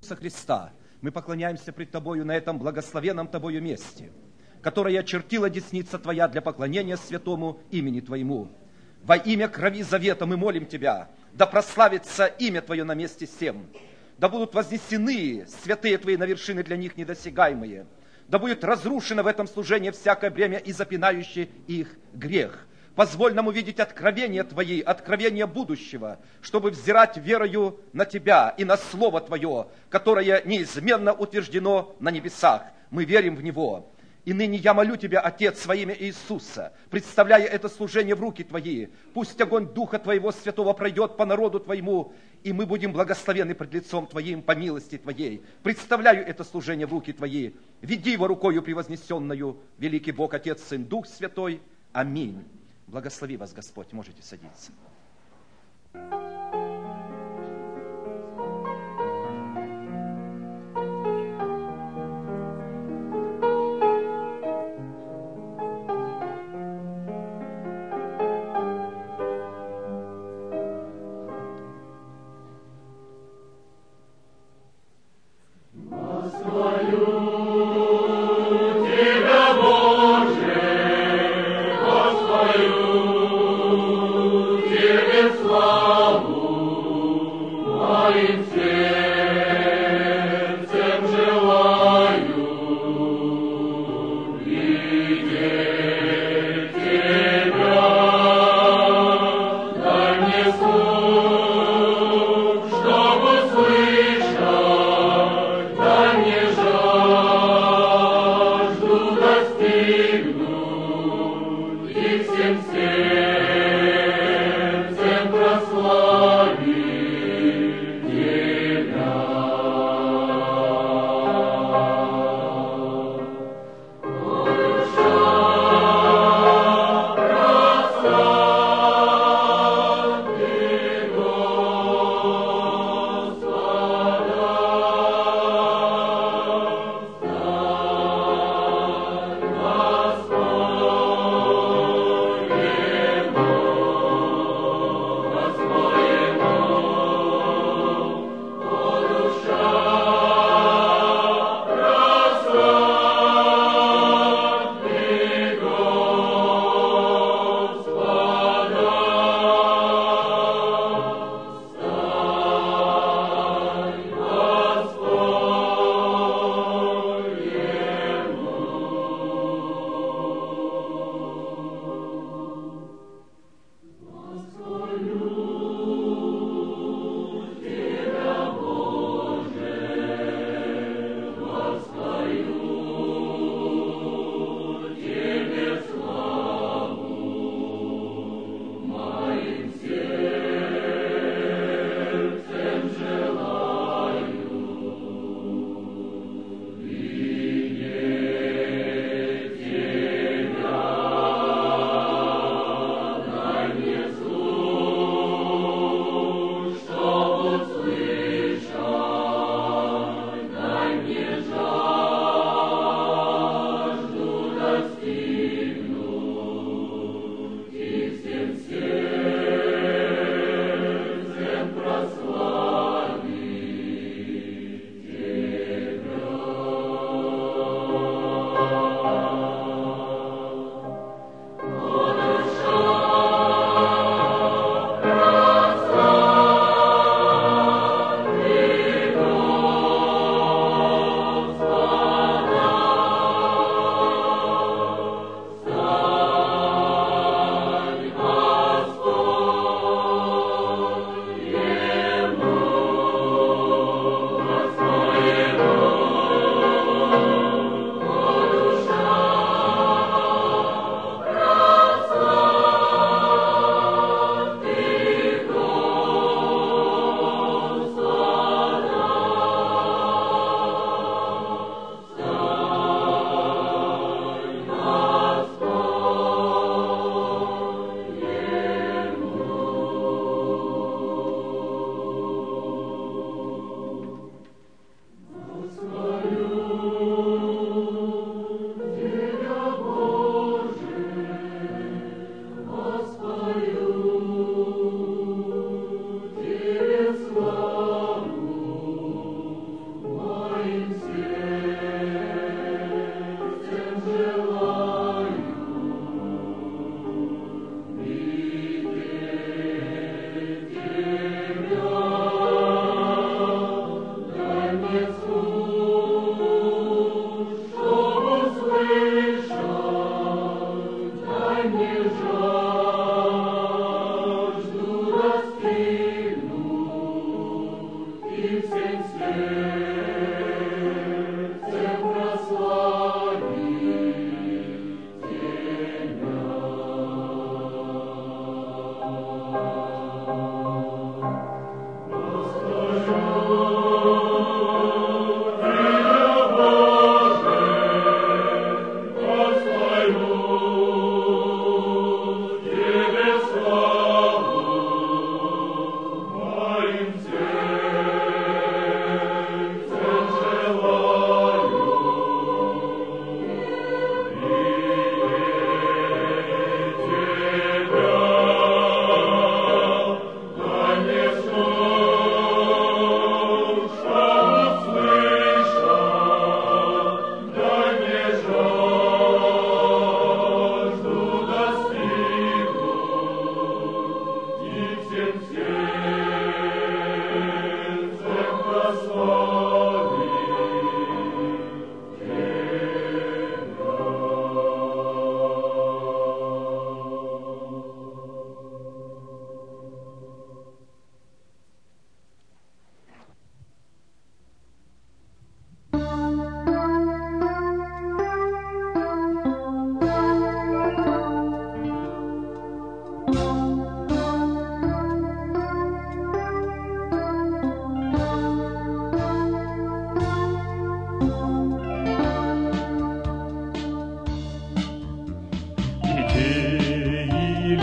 Иисуса Христа, мы поклоняемся пред Тобою на этом благословенном Тобою месте, которое очертила десница Твоя для поклонения святому имени Твоему. Во имя крови завета мы молим Тебя, да прославится имя Твое на месте сем, да будут вознесены святые Твои на вершины для них недосягаемые, да будет разрушено в этом служении всякое бремя и запинающий их грех. Позволь нам увидеть откровения Твои, откровения будущего, чтобы взирать верою на Тебя и на Слово Твое, которое неизменно утверждено на небесах. Мы верим в Него. И ныне я молю Тебя, Отец, во имя Иисуса, представляя это служение в руки Твои, пусть огонь Духа Твоего Святого пройдет по народу Твоему, и мы будем благословены пред лицом Твоим по милости Твоей. Представляю это служение в руки Твои. Веди его рукою превознесенную, великий Бог, Отец, Сын, Дух Святой. Аминь. Благослови вас, Господь. Можете садиться. Тебя,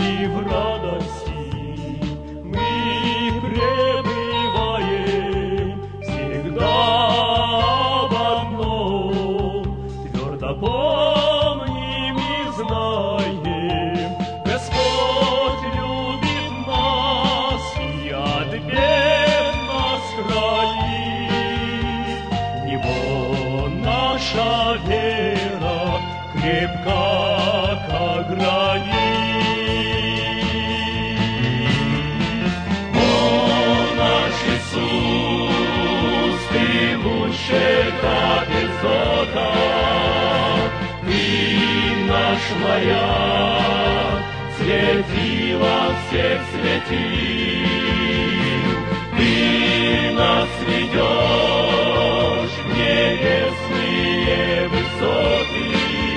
в радости мы пребываем всегда в одном, твердо помним и знаем, Господь любит нас и от бед нас хранит. В Него наша вера крепка, как гранит. О, наш Иисус, Ты лучше, как изота, Ты наш маяк, светило всех светил. Ты нас ведешь в небесные высоты.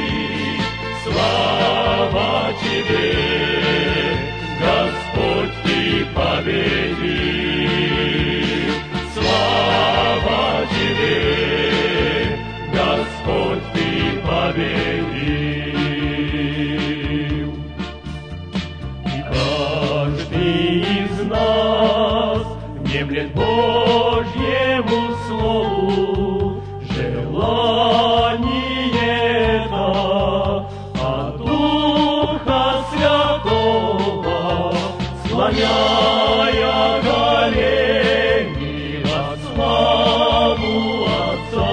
Слава Тебе, Господь, Ты победил. Слава Тебе, Господь, Ты победил. И каждый из нас внемлет Божьему слову, желание это от Духа Святого, склоняя колени во славу Отца.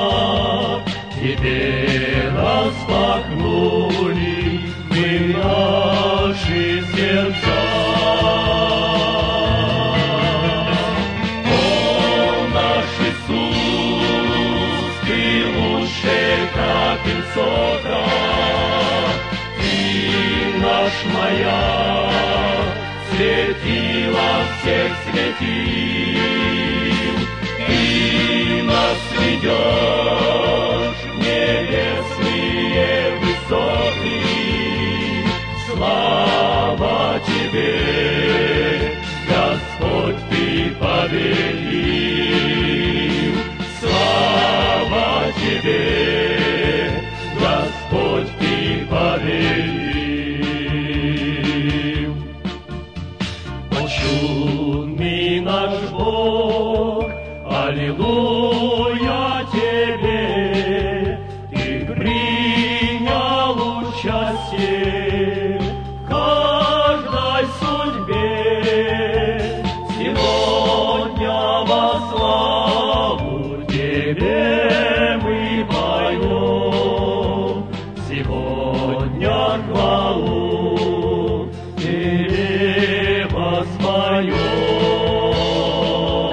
Тебе распахнули мы наши сердца. О, наш Иисус, Ты лучше, как высота, Ты наш маяк, светило всех светил. Ты нас ведешь в небесные высоты. Слава Тебе, Господь, Ты победил. Слава Тебе, Господь, Ты победил. Почудный наш Бог, аллилуйя Тебе, Ты принял участие в каждой судьбе. Сегодня во славу Тебе мы поем, сегодня хвалу Тебе воспоем.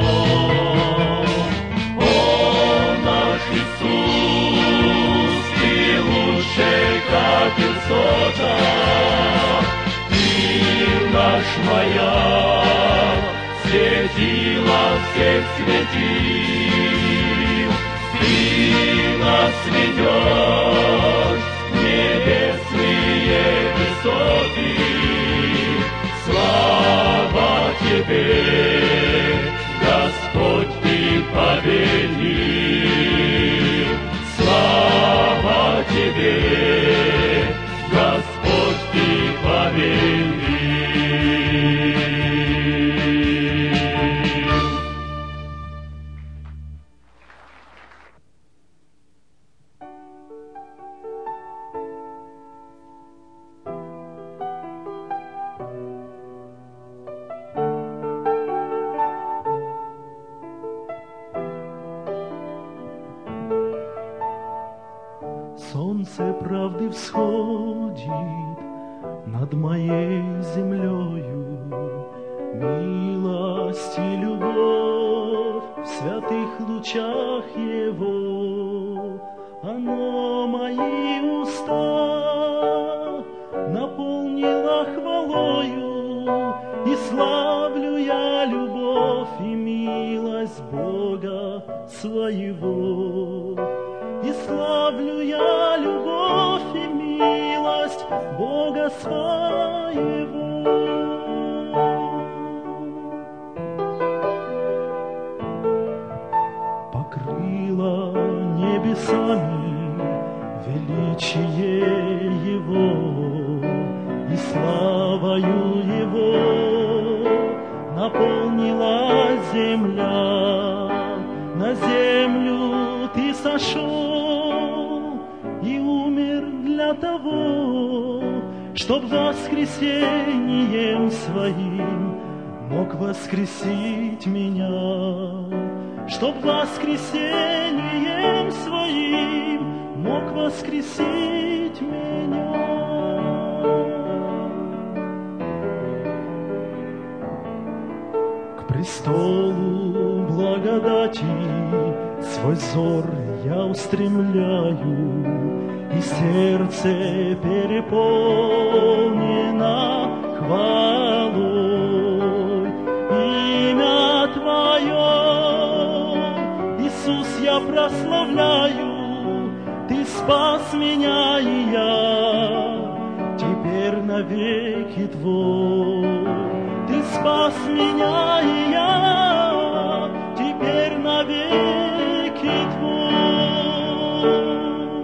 О, наш Иисус, Ты лучше, как высота, Ты наш маяк, светило всех светил. Ты нас ведешь в небесные высоты. Слава Тебе, Господь, Ты победил. Слава Тебе, Господь, Ты победил. Солнце правды всходит над моей землею, милость и любовь в святых лучах Его. Оно мои уста наполнило хвалою, и славлю я любовь и милость Бога своего. И славлю я любовь и милость Бога своего. Покрыло небесами величие Его, и слава славою Его наполнилась земля. На землю Ты сошел и умер для того, чтоб воскресением Своим мог воскресить меня, чтоб воскресением Своим мог воскресить меня. К престолу благодати свой взор я устремляю, и сердце переполнено хвалой. Имя Твое, Иисус, я прославляю, Ты спас меня, и я теперь навеки Твой. Ты спас меня, и я теперь навеки Твой.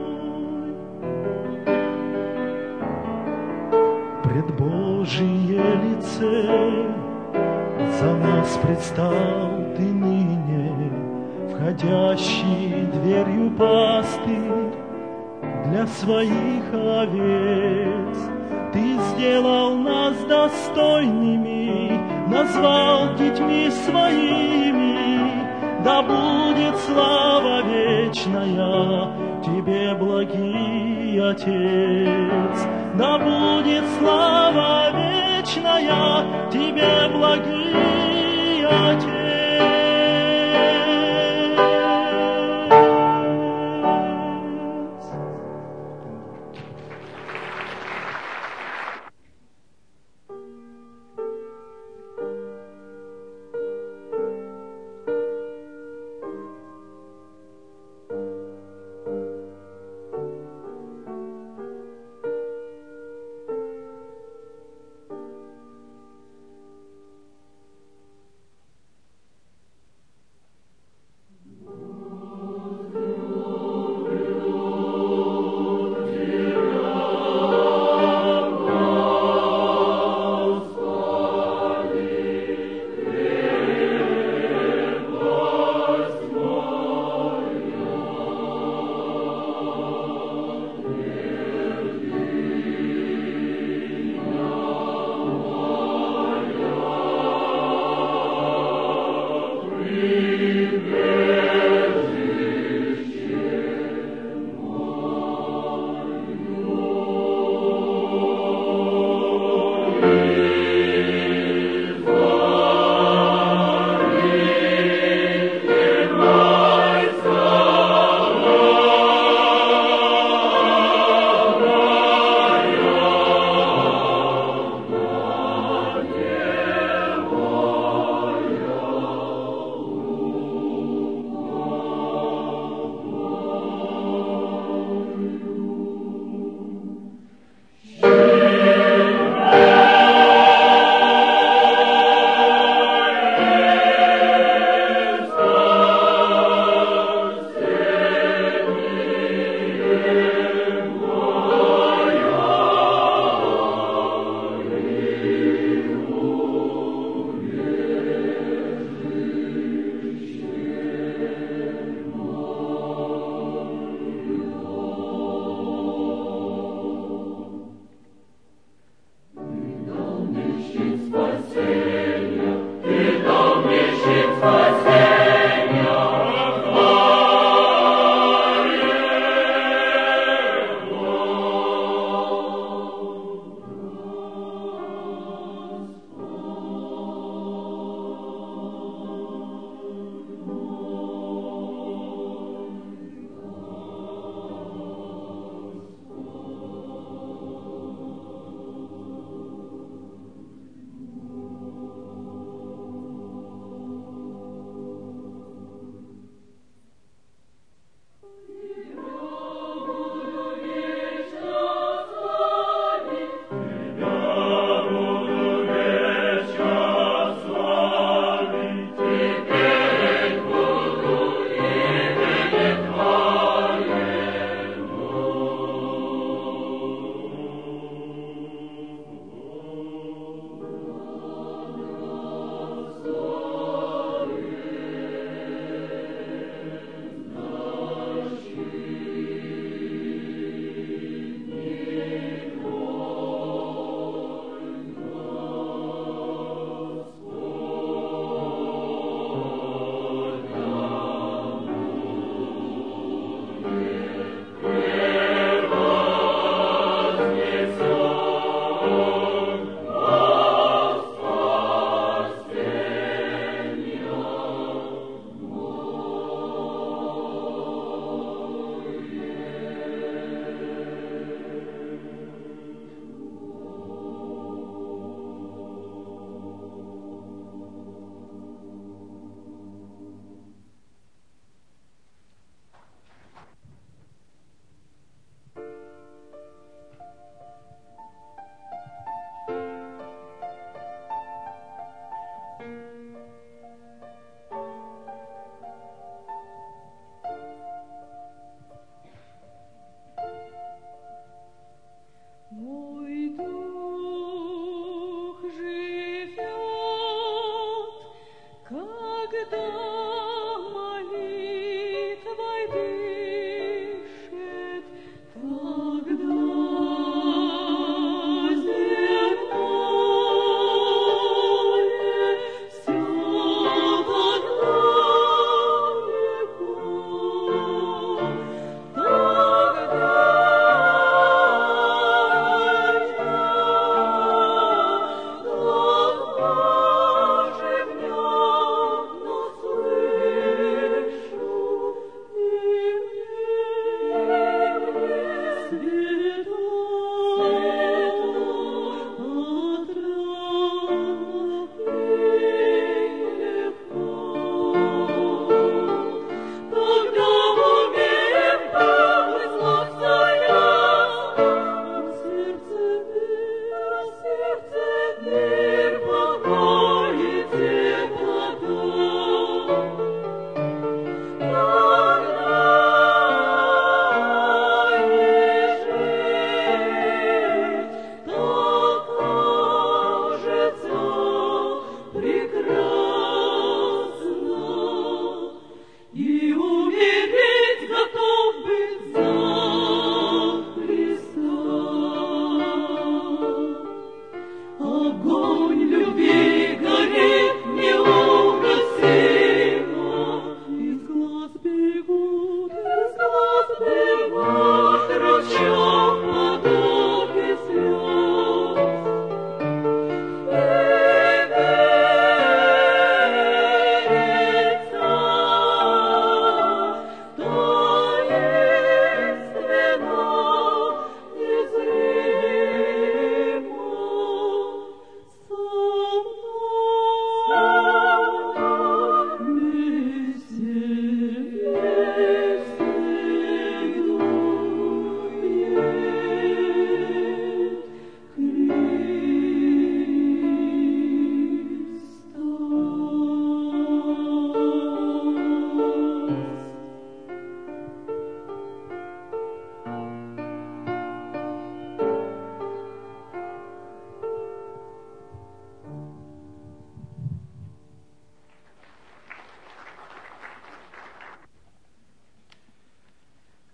Пред Божие лице за нас предстал Ты ныне, входящий дверью пастырь для своих овец. Ты сделал нас достойными, назвал детьми своими. Да будет слава вечная Тебе, благий Отец. Да будет слава вечная Тебе, благий Отец.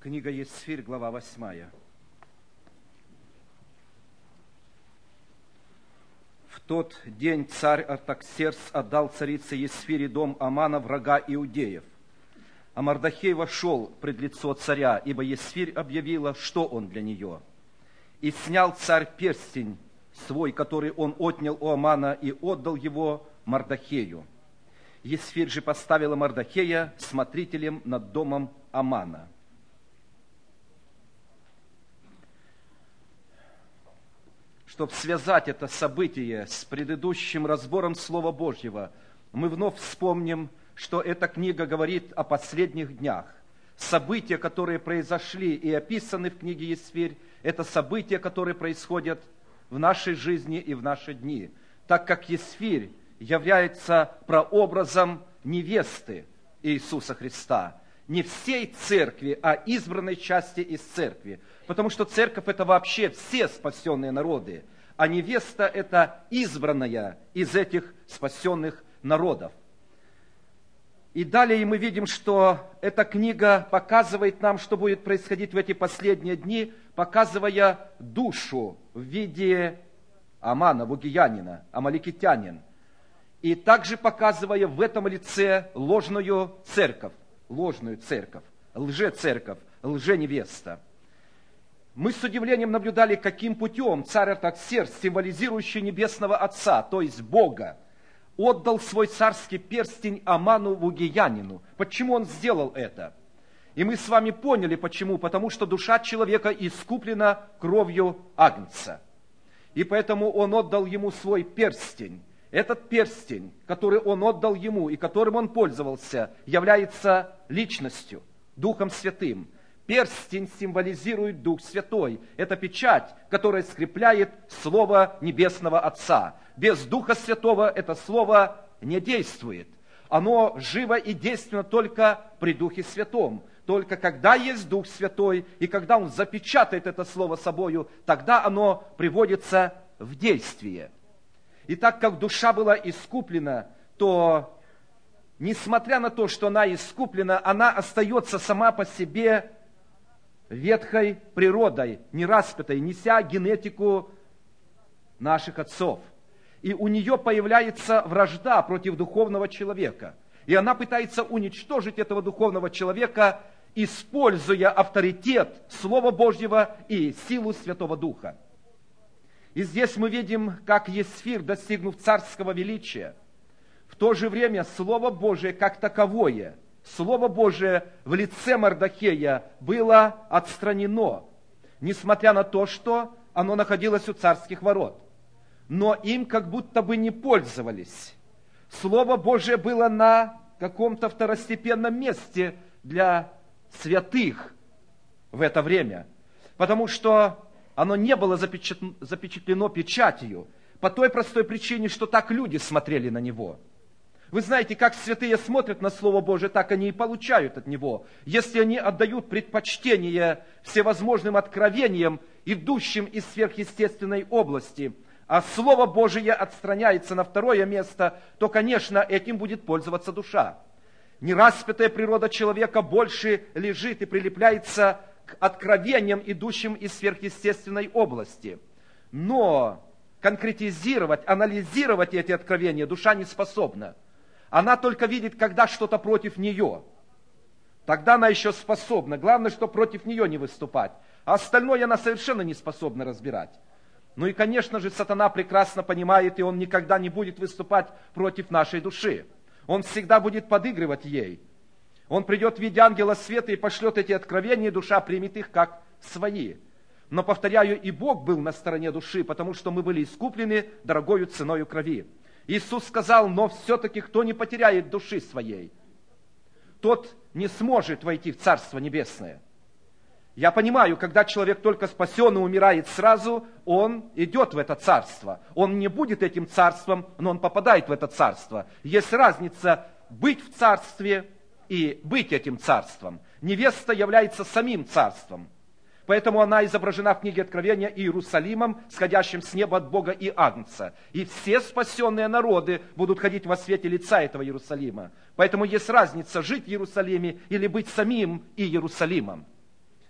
Книга Есфирь, глава 8. В тот день царь Артаксеркс отдал царице Есфире дом Амана, врага иудеев. А Мардохей вошел пред лицо царя, ибо Есфирь объявила, что он для нее. И снял царь перстень свой, который он отнял у Амана, и отдал его Мардохею. Есфирь же поставила Мардохея смотрителем над домом Амана. Чтобы связать это событие с предыдущим разбором Слова Божьего, мы вновь вспомним, что эта книга говорит о последних днях. События, которые произошли и описаны в книге Есфирь, это события, которые происходят в нашей жизни и в наши дни, так как Есфирь является прообразом невесты Иисуса Христа. Не всей церкви, а избранной части из церкви. Потому что церковь – это вообще все спасенные народы, а невеста – это избранная из этих спасенных народов. И далее мы видим, что эта книга показывает нам, что будет происходить в эти последние дни, показывая душу в виде Амана, бугиянина, амаликитянин, и также показывая в этом лице ложную церковь, лжецерковь, лженевеста. Мы с удивлением наблюдали, каким путем царь Артаксеркс, символизирующий Небесного Отца, то есть Бога, отдал свой царский перстень Аману бугиянину. Почему он сделал это? И мы с вами поняли, почему. Потому что душа человека искуплена кровью Агнца. И поэтому он отдал ему свой перстень. Этот перстень, который он отдал ему и которым он пользовался, является личностью, Духом Святым. Перстень символизирует Дух Святой. Это печать, которая скрепляет Слово Небесного Отца. Без Духа Святого это Слово не действует. Оно живо и действенно только при Духе Святом. Только когда есть Дух Святой, и когда Он запечатает это Слово собою, тогда оно приводится в действие. И так как душа была искуплена, то, несмотря на то, что она искуплена, она остается сама по себе ветхой природой, нераспятой, неся генетику наших отцов. И у нее появляется вражда против духовного человека. И она пытается уничтожить этого духовного человека, используя авторитет Слова Божьего и силу Святого Духа. И здесь мы видим, как Есфирь, достигнув царского величия, в то же время Слово Божие как таковое, Слово Божие в лице Мардохея было отстранено, несмотря на то, что оно находилось у царских ворот. Но им как будто бы не пользовались. Слово Божие было на каком-то второстепенном месте для святых в это время, потому что оно не было запечатлено печатью, по той простой причине, что так люди смотрели на него. Вы знаете, как святые смотрят на Слово Божие, так они и получают от него. Если они отдают предпочтение всевозможным откровениям, идущим из сверхъестественной области, а Слово Божие отстраняется на второе место, то, конечно, этим будет пользоваться душа. Нераспятая природа человека больше лежит и прилепляется к откровениям, идущим из сверхъестественной области. Но конкретизировать, анализировать эти откровения душа не способна. Она только видит, когда что-то против нее. Тогда она еще способна. Главное, что против нее не выступать. А остальное она совершенно не способна разбирать. Ну и, конечно же, сатана прекрасно понимает, и он никогда не будет выступать против нашей души. Он всегда будет подыгрывать ей. Он придет в виде ангела света и пошлет эти откровения, и душа примет их как свои. Но, повторяю, и Бог был на стороне души, потому что мы были искуплены дорогою ценою крови. Иисус сказал: но все-таки кто не потеряет души своей, тот не сможет войти в Царство Небесное. Я понимаю, когда человек только спасен и умирает сразу, он идет в это царство. Он не будет этим царством, но он попадает в это царство. Есть разница быть в царстве и быть этим царством. Невеста является самим царством. Поэтому она изображена в книге Откровения Иерусалимом, сходящим с неба от Бога и Агнца. И все спасенные народы будут ходить во свете лица этого Иерусалима. Поэтому есть разница жить в Иерусалиме или быть самим Иерусалимом.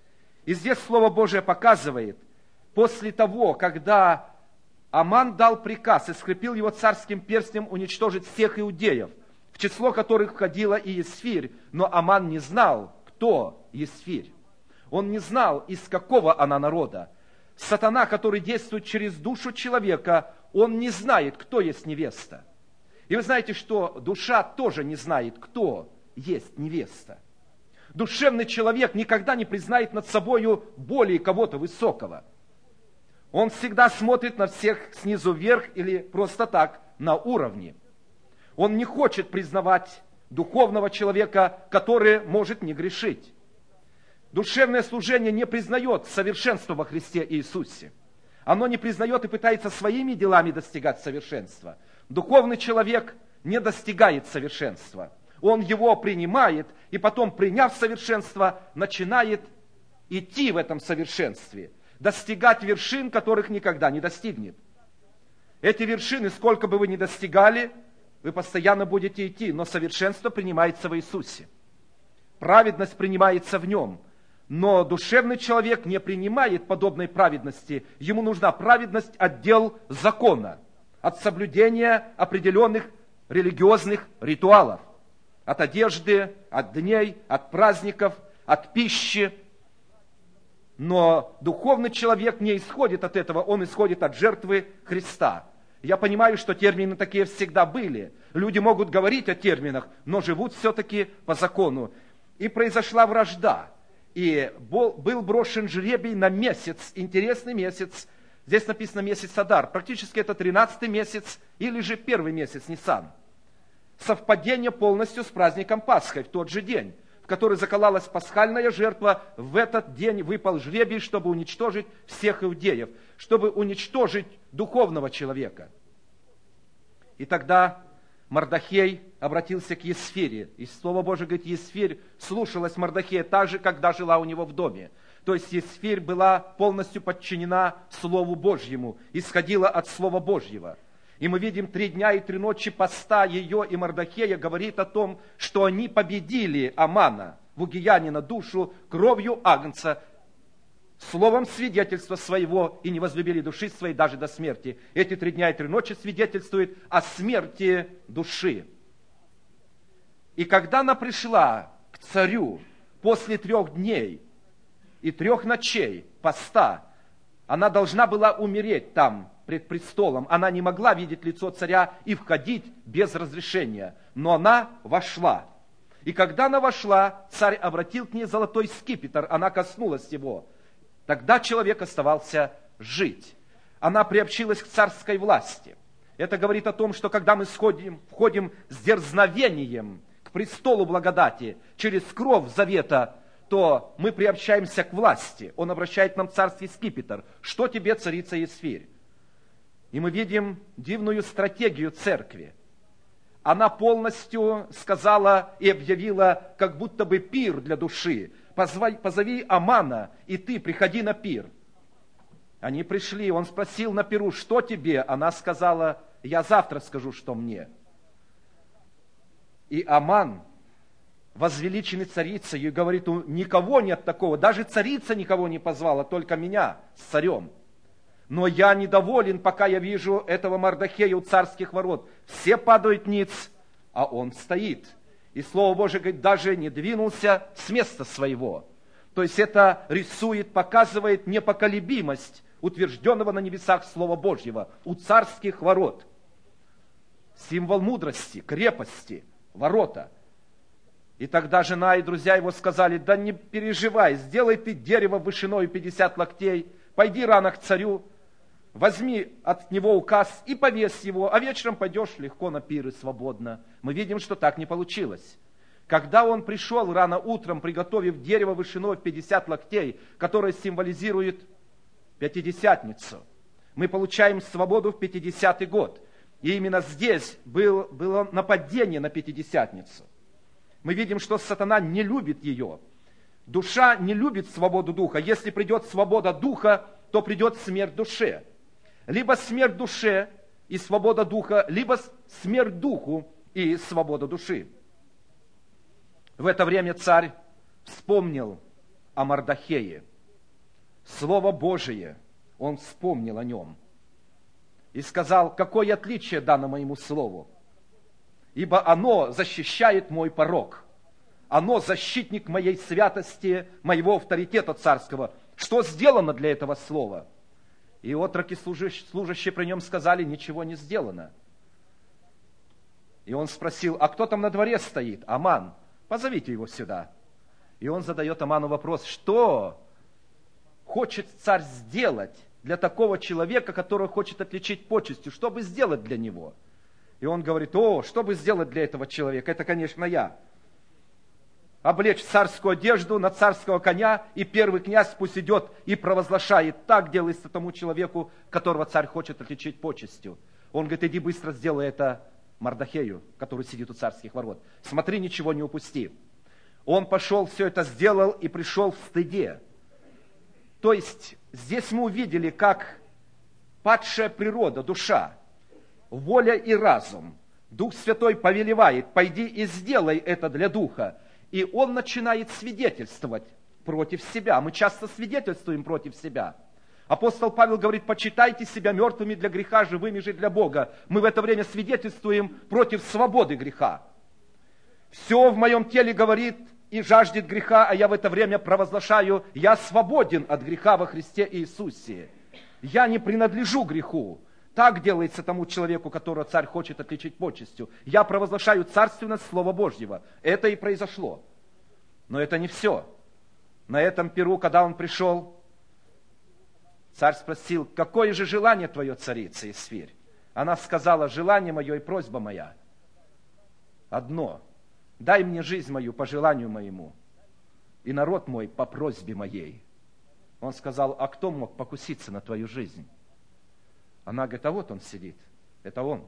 И здесь Слово Божие показывает, после того, когда Аман дал приказ и скрепил его царским перстнем уничтожить всех иудеев, в число которых входила и Есфирь, но Аман не знал, кто Есфирь. Он не знал, из какого она народа. Сатана, который действует через душу человека, он не знает, кто есть невеста. И вы знаете, что душа тоже не знает, кто есть невеста. Душевный человек никогда не признает над собою более кого-то высокого. Он всегда смотрит на всех снизу вверх или просто так, на уровне. Он не хочет признавать духовного человека, который может не грешить. Душевное служение не признает совершенства во Христе Иисусе. Оно не признает и пытается своими делами достигать совершенства. Духовный человек не достигает совершенства. Он его принимает, и потом, приняв совершенство, начинает идти в этом совершенстве, достигать вершин, которых никогда не достигнет. Эти вершины, сколько бы вы ни достигали, вы постоянно будете идти, но совершенство принимается в Иисусе. Праведность принимается в Нем. Но душевный человек не принимает подобной праведности. Ему нужна праведность от дел закона, от соблюдения определенных религиозных ритуалов, от одежды, от дней, от праздников, от пищи. Но духовный человек не исходит от этого, он исходит от жертвы Христа. Я понимаю, что термины такие всегда были. Люди могут говорить о терминах, но живут все-таки по закону. И произошла вражда. И был брошен жребий на месяц, интересный месяц. Здесь написано месяц Адар. Практически это 13-й месяц или же первый месяц Нисан. Совпадение полностью с праздником Пасхой в тот же день, в который закололась пасхальная жертва. В этот день выпал жребий, чтобы уничтожить всех иудеев, чтобы уничтожить духовного человека. И тогда Мардохей обратился к Есфире. И Слово Божие говорит, Есфирь слушалась Мардохея так же, когда жила у него в доме. То есть Есфирь была полностью подчинена Слову Божьему, исходила от Слова Божьего. И мы видим 3 дня и 3 ночи поста ее и Мардохея говорит о том, что они победили Амана, вугиянина, душу, кровью агнца, словом свидетельства своего, и не возлюбили души своей даже до смерти. Эти 3 дня и 3 ночи свидетельствуют о смерти души. И когда она пришла к царю после 3 дней и 3 ночей поста, она должна была умереть там, пред престолом. Она не могла видеть лицо царя и входить без разрешения. Но она вошла. И когда она вошла, царь обратил к ней золотой скипетр, она коснулась его. Тогда человек оставался жить. Она приобщилась к царской власти. Это говорит о том, что когда мы входим с дерзновением к престолу благодати, через кровь завета, то мы приобщаемся к власти. Он обращает нам царский скипетр. Что тебе, царица Есфирь? И мы видим дивную стратегию церкви. Она полностью сказала и объявила, как будто бы пир для души. Позови Амана, и ты приходи на пир. Они пришли, он спросил на пиру, что тебе? Она сказала, я завтра скажу, что мне. И Аман, возвеличенный царицей, и говорит, никого нет такого, даже царица никого не позвала, только меня с царем. Но я недоволен, пока я вижу этого Мардохея у царских ворот. Все падают ниц, а он стоит. И Слово Божие говорит, даже не двинулся с места своего. То есть это рисует, показывает непоколебимость утвержденного на небесах Слова Божьего у царских ворот. Символ мудрости, крепости, ворота. И тогда жена и друзья его сказали, да не переживай, сделай ты дерево вышиною 50 локтей, пойди рано к царю, возьми от него указ и повесь его, а вечером пойдешь легко на пир и свободно. Мы видим, что так не получилось. Когда он пришел рано утром, приготовив дерево вышиной в 50 локтей, которое символизирует Пятидесятницу, мы получаем свободу в 50-й год. И именно здесь было нападение на Пятидесятницу. Мы видим, что сатана не любит ее. Душа не любит свободу духа. Если придет свобода духа, то придет смерть душе. Либо смерть душе и свобода духа, либо смерть духу и свобода души. В это время царь вспомнил о Мардохее. Слово Божие, он вспомнил о нем и сказал: какое отличие дано моему слову, ибо оно защищает мой порок, оно защитник моей святости, моего авторитета царского. Что сделано для этого слова? И отроки, служащие при нем, сказали: ничего не сделано. И он спросил: а кто там на дворе стоит? Аман, позовите его сюда. И он задает Аману вопрос: что хочет царь сделать для такого человека, которого хочет отличить почестью? Что бы сделать для него? И он говорит: что бы сделать для этого человека? Это, конечно, я. Облечь царскую одежду на царского коня, и первый князь пусть идет и провозглашает: так делается тому человеку, которого царь хочет отличить почестью. Он говорит: иди быстро сделай это Мардохею, который сидит у царских ворот. Смотри, ничего не упусти. Он пошел, все это сделал и пришел в стыде. То есть здесь мы увидели, как падшая природа, душа, воля и разум, Дух Святой повелевает: пойди и сделай это для Духа. И он начинает свидетельствовать против себя. Мы часто свидетельствуем против себя. Апостол Павел говорит: почитайте себя мертвыми для греха, живыми же для Бога. Мы в это время свидетельствуем против свободы греха. Все в моем теле говорит и жаждет греха, а я в это время провозглашаю: я свободен от греха во Христе Иисусе. Я не принадлежу греху. Так делается тому человеку, которого царь хочет отличить почестью. Я провозглашаю царственность Слова Божьего. Это и произошло. Но это не все. На этом пиру, когда он пришел, царь спросил: какое же желание твое, царица Есфирь? Она сказала: желание мое и просьба моя одно: дай мне жизнь мою по желанию моему, и народ мой по просьбе моей. Он сказал: а кто мог покуситься на твою жизнь? Она говорит: а вот он сидит, это он.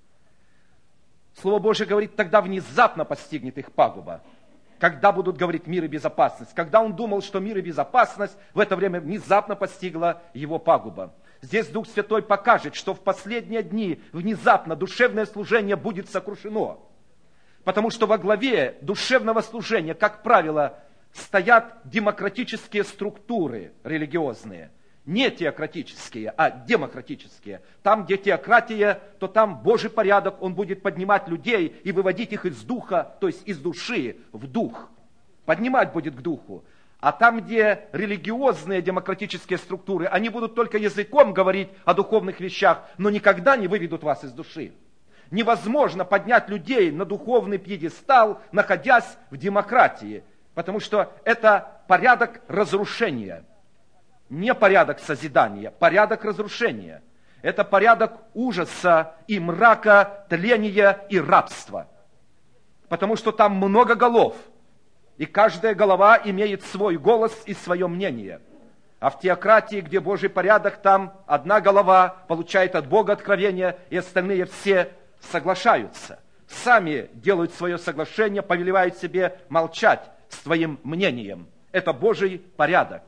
Слово Божие говорит: тогда внезапно постигнет их пагуба. Когда будут говорить мир и безопасность. Когда он думал, что мир и безопасность, в это время внезапно постигла его пагуба. Здесь Дух Святой покажет, что в последние дни внезапно душевное служение будет сокрушено. Потому что во главе душевного служения, как правило, стоят демократические структуры религиозные. Не теократические, а демократические. Там, где теократия, то там Божий порядок, он будет поднимать людей и выводить их из духа, то есть из души в дух. Поднимать будет к духу. А там, где религиозные демократические структуры, они будут только языком говорить о духовных вещах, но никогда не выведут вас из души. Невозможно поднять людей на духовный пьедестал, находясь в демократии, потому что это порядок разрушения. Не порядок созидания, порядок разрушения. Это порядок ужаса и мрака, тления и рабства. Потому что там много голов, и каждая голова имеет свой голос и свое мнение. А в теократии, где Божий порядок, там одна голова получает от Бога откровение, и остальные все соглашаются. Сами делают свое соглашение, повелевают себе молчать своим мнением. Это Божий порядок.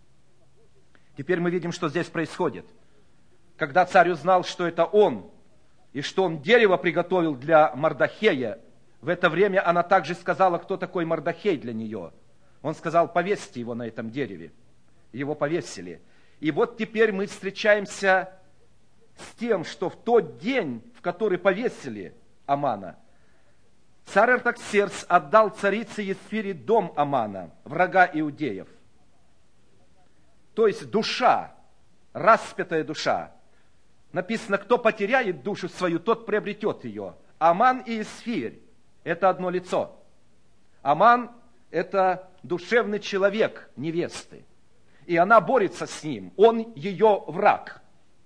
Теперь мы видим, что здесь происходит. Когда царь узнал, что это он, и что он дерево приготовил для Мардохея, в это время она также сказала, кто такой Мардохей для нее. Он сказал: повесьте его на этом дереве. Его повесили. И вот теперь мы встречаемся с тем, что в тот день, в который повесили Амана, царь Артаксеркс отдал царице Есфире дом Амана, врага иудеев. То есть душа, распятая душа. Написано: кто потеряет душу свою, тот приобретет ее. Аман и Есфирь – это одно лицо. Аман – это душевный человек невесты. И она борется с ним. Он ее враг.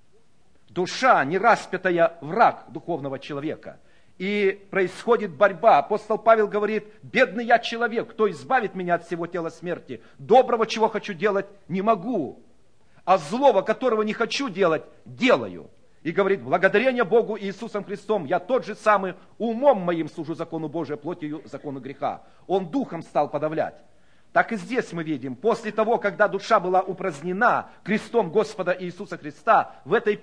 Душа, нераспятая, враг духовного человека. И происходит борьба. Апостол Павел говорит: бедный я человек, кто избавит меня от всего тела смерти? Доброго, чего хочу делать, не могу. А злого, которого не хочу делать, делаю. И говорит: благодарение Богу Иисусом Христом, я тот же самый, умом моим служу закону Божию, плотью закону греха. Он духом стал подавлять. Так и здесь мы видим, после того, когда душа была упразднена крестом Господа Иисуса Христа, в этой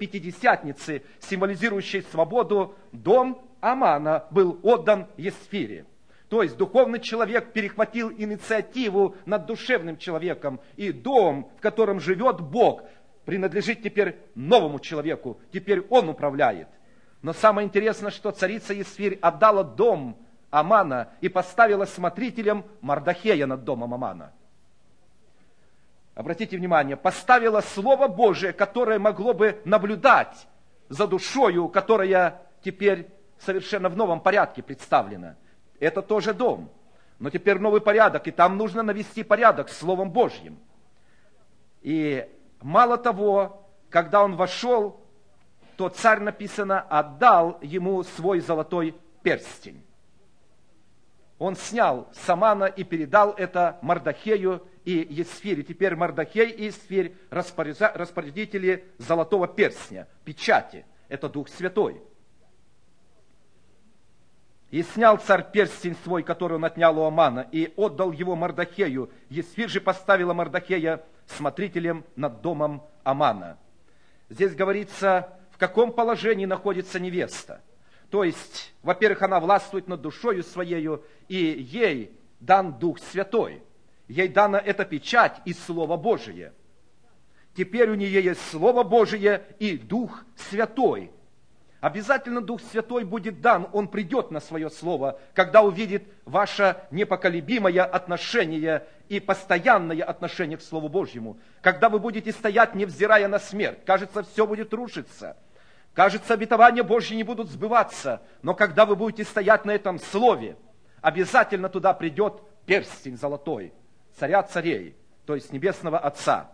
Пятидесятнице, символизирующей свободу, дом Амана был отдан Есфире. То есть духовный человек перехватил инициативу над душевным человеком, и дом, в котором живет Бог, принадлежит теперь новому человеку, теперь он управляет. Но самое интересное, что царица Есфирь отдала дом Амана и поставила смотрителем Мардохея над домом Амана. Обратите внимание, поставила Слово Божие, которое могло бы наблюдать за душою, которая теперь совершенно в новом порядке представлена. Это тоже дом, но теперь новый порядок, и там нужно навести порядок Словом Божьим. И мало того, когда он вошел, то царь, написано, отдал ему свой золотой перстень. Он снял с Амана и передал это Мардохею и Есфирь. И теперь Мардохей и Есфирь распорядители золотого перстня, печати. Это Дух Святой. И снял царь перстень свой, который он отнял у Амана, и отдал его Мардохею. Есфирь же поставила Мардохея смотрителем над домом Амана. Здесь говорится, в каком положении находится невеста. То есть, во-первых, она властвует над душою своею, и ей дан Дух Святой. Ей дана эта печать и Слово Божие. Теперь у нее есть Слово Божие и Дух Святой. Обязательно Дух Святой будет дан, Он придет на свое Слово, когда увидит ваше непоколебимое отношение и постоянное отношение к Слову Божьему. Когда вы будете стоять, невзирая на смерть, кажется, все будет рушиться. Кажется, обетования Божьи не будут сбываться, но когда вы будете стоять на этом слове, обязательно туда придет перстень золотой, царя царей, то есть Небесного Отца.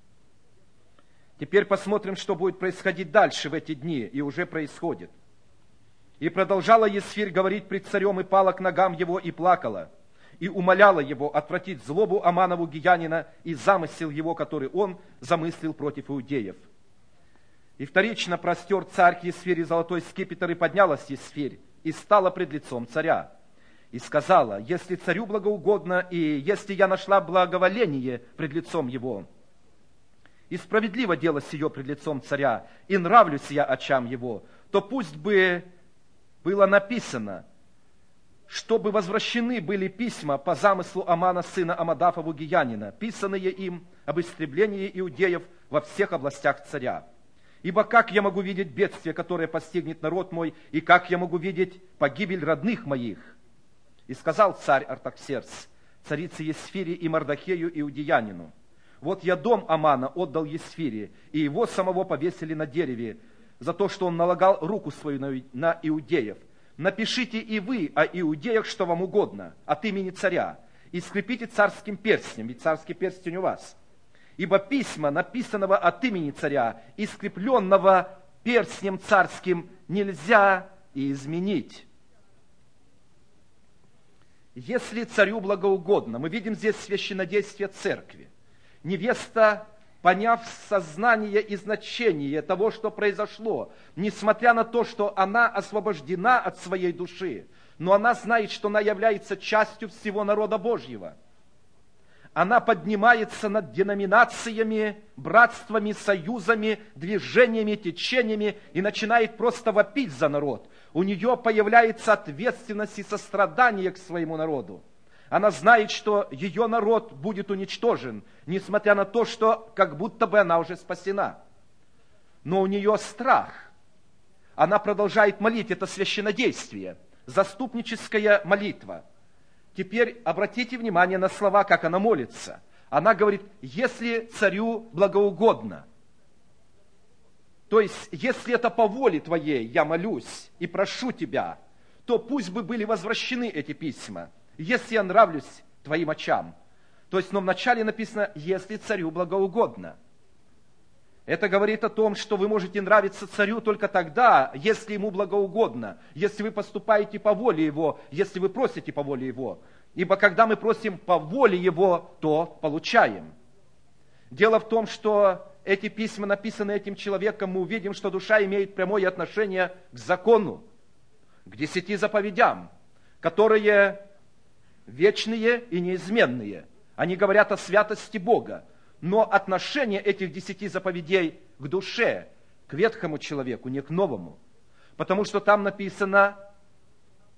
Теперь посмотрим, что будет происходить дальше в эти дни, и уже происходит. «И продолжала Есфирь говорить пред царем, и пала к ногам его, и плакала, и умоляла его отвратить злобу Аманову Гиянина и замысел его, который он замыслил против иудеев. И вторично простер царь к Есфири золотой скипетр, и поднялась Есфирь, и стала пред лицом царя. И сказала, если царю благоугодно, и если я нашла благоволение пред лицом его, и справедливо дело сие пред лицом царя, и нравлюсь я очам его, то пусть бы было написано, чтобы возвращены были письма по замыслу Амана, сына Амадафову Гиянина, писанные им об истреблении иудеев во всех областях царя. Ибо как я могу видеть бедствие, которое постигнет народ мой, и как я могу видеть погибель родных моих? И сказал царь Артаксеркс, царице Есфири и Мардохею иудеянину, вот я дом Амана отдал Есфире, и его самого повесили на дереве, за то, что он налагал руку свою на иудеев. Напишите и вы о иудеях, что вам угодно, от имени царя, и скрепите царским перстнем, ведь царский перстень у вас. Ибо письма, написанного от имени царя и скрепленного перстнем царским, нельзя и изменить. Если царю благоугодно, мы видим здесь священнодействие церкви. Невеста, поняв сознание и значение того, что произошло, несмотря на то, что она освобождена от своей души, но она знает, что она является частью всего народа Божьего. Она поднимается над деноминациями, братствами, союзами, движениями, течениями и начинает просто вопить за народ. У нее появляется ответственность и сострадание к своему народу. Она знает, что ее народ будет уничтожен, несмотря на то, что как будто бы она уже спасена. Но у нее страх. Она продолжает молить, это священнодействие, заступническая молитва. Теперь обратите внимание на слова, как она молится. Она говорит, если царю благоугодно. То есть, если это по воле твоей, я молюсь и прошу тебя, то пусть бы были возвращены эти письма, если я нравлюсь твоим очам. То есть, но вначале написано, если царю благоугодно. Это говорит о том, что вы можете нравиться царю только тогда, если ему благоугодно, если вы поступаете по воле его, если вы просите по воле его. Ибо когда мы просим по воле его, то получаем. Дело в том, что эти письма, написанные этим человеком, мы увидим, что душа имеет прямое отношение к закону, к 10 заповедям, которые вечные и неизменные. Они говорят о святости Бога. Но отношение этих 10 заповедей к душе, к ветхому человеку, не к новому. Потому что там написано,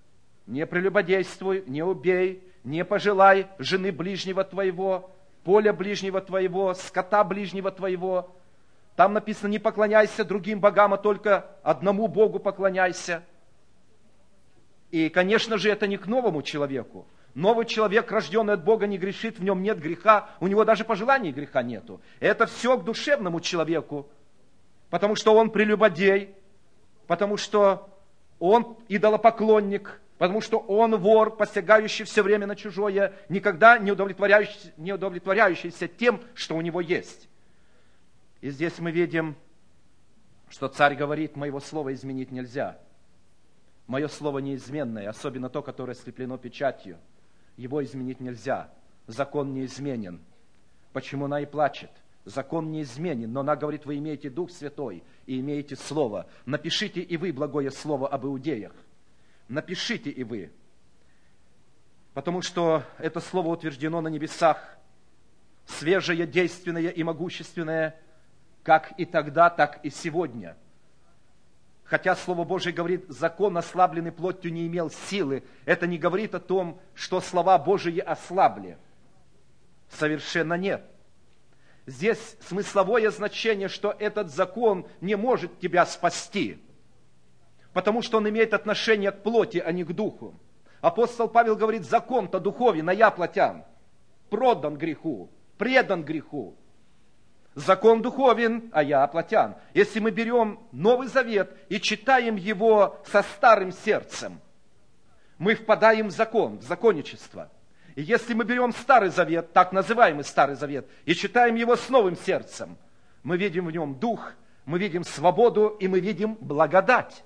Не прелюбодействуй, не убей, не пожелай жены ближнего твоего, поля ближнего твоего, скота ближнего твоего. Там написано, не поклоняйся другим богам, а только одному Богу поклоняйся. И, конечно же, это не к новому человеку. Новый человек, рожденный от Бога, не грешит, в нем нет греха, у него даже пожеланий греха нету. Это все к душевному человеку, потому что он прелюбодей, потому что он идолопоклонник, потому что он вор, посягающий все время на чужое, никогда не удовлетворяющийся тем, что у него есть. И здесь мы видим, что царь говорит, моего слова изменить нельзя. Мое слово неизменное, особенно то, которое скреплено печатью. Его изменить нельзя. Закон неизменен. Почему она и плачет? Закон неизменен, но она говорит, вы имеете Дух Святой и имеете Слово. Напишите и вы благое слово об иудеях. Напишите и вы. Потому что это слово утверждено на небесах, свежее, действенное и могущественное, как и тогда, так и сегодня. Хотя Слово Божие говорит, закон, ослабленный плотью, не имел силы. Это не говорит о том, что слова Божии ослабли. Совершенно нет. Здесь смысловое значение, что этот закон не может тебя спасти, потому что он имеет отношение к плоти, а не к духу. Апостол Павел говорит, закон-то духовен, а я плотян, продан греху, предан греху. Закон духовен, а я плотян. Если мы берем Новый Завет и читаем его со старым сердцем, мы впадаем в закон, в законничество. И если мы берем Старый Завет, так называемый Старый Завет, и читаем его с новым сердцем, мы видим в нем дух, мы видим свободу и мы видим благодать.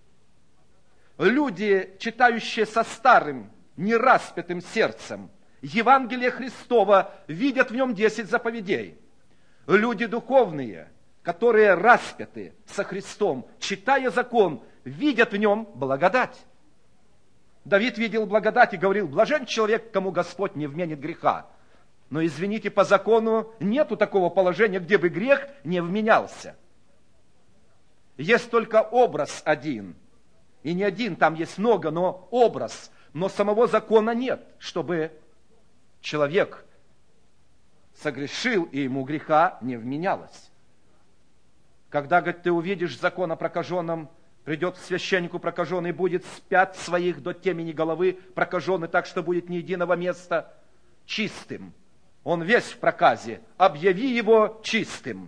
Люди, читающие со старым, нераспятым сердцем, Евангелие Христово, видят в нем 10 заповедей. Люди духовные, которые распяты со Христом, читая закон, видят в нем благодать. Давид видел благодать и говорил, блажен человек, кому Господь не вменит греха. Но, извините, по закону нету такого положения, где бы грех не вменялся. Есть только образ один. И не один, там есть много, но образ. Но самого закона нет, чтобы человек согрешил, и ему греха не вменялось. Когда, говорит, ты увидишь закон о прокаженном, придет к священнику прокаженный, будет с пят своих до темени головы прокаженный, так что будет ни единого места чистым. Он весь в проказе. Объяви его чистым.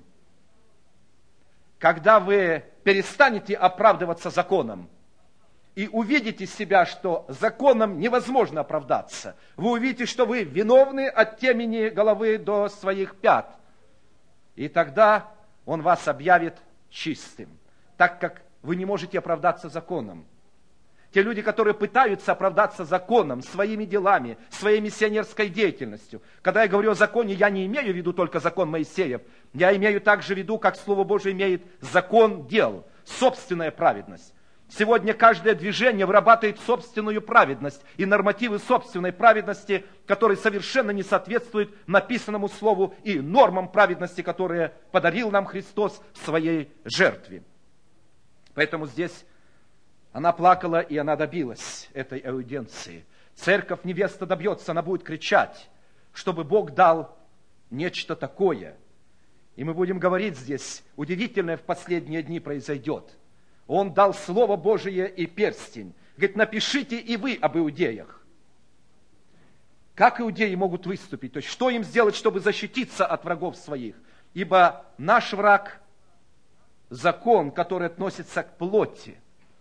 Когда вы перестанете оправдываться законом и увидите себя, что законом невозможно оправдаться, вы увидите, что вы виновны от темени головы до своих пят. И тогда он вас объявит чистым, так как вы не можете оправдаться законом. Те люди, которые пытаются оправдаться законом, своими делами, своей миссионерской деятельностью. Когда я говорю о законе, я не имею в виду только закон Моисеев. Я имею также в виду, как Слово Божие имеет закон дел, собственная праведность. Сегодня каждое движение вырабатывает собственную праведность и нормативы собственной праведности, которые совершенно не соответствуют написанному Слову и нормам праведности, которые подарил нам Христос в своей жертве. Поэтому здесь она плакала, и она добилась этой аудиенции. Церковь, невеста добьется, она будет кричать, чтобы Бог дал нечто такое. И мы будем говорить здесь, удивительное в последние дни произойдет. Он дал Слово Божие и перстень. Говорит, напишите и вы об иудеях. Как иудеи могут выступить? То есть, что им сделать, чтобы защититься от врагов своих? Ибо наш враг – закон, который относится к плоти.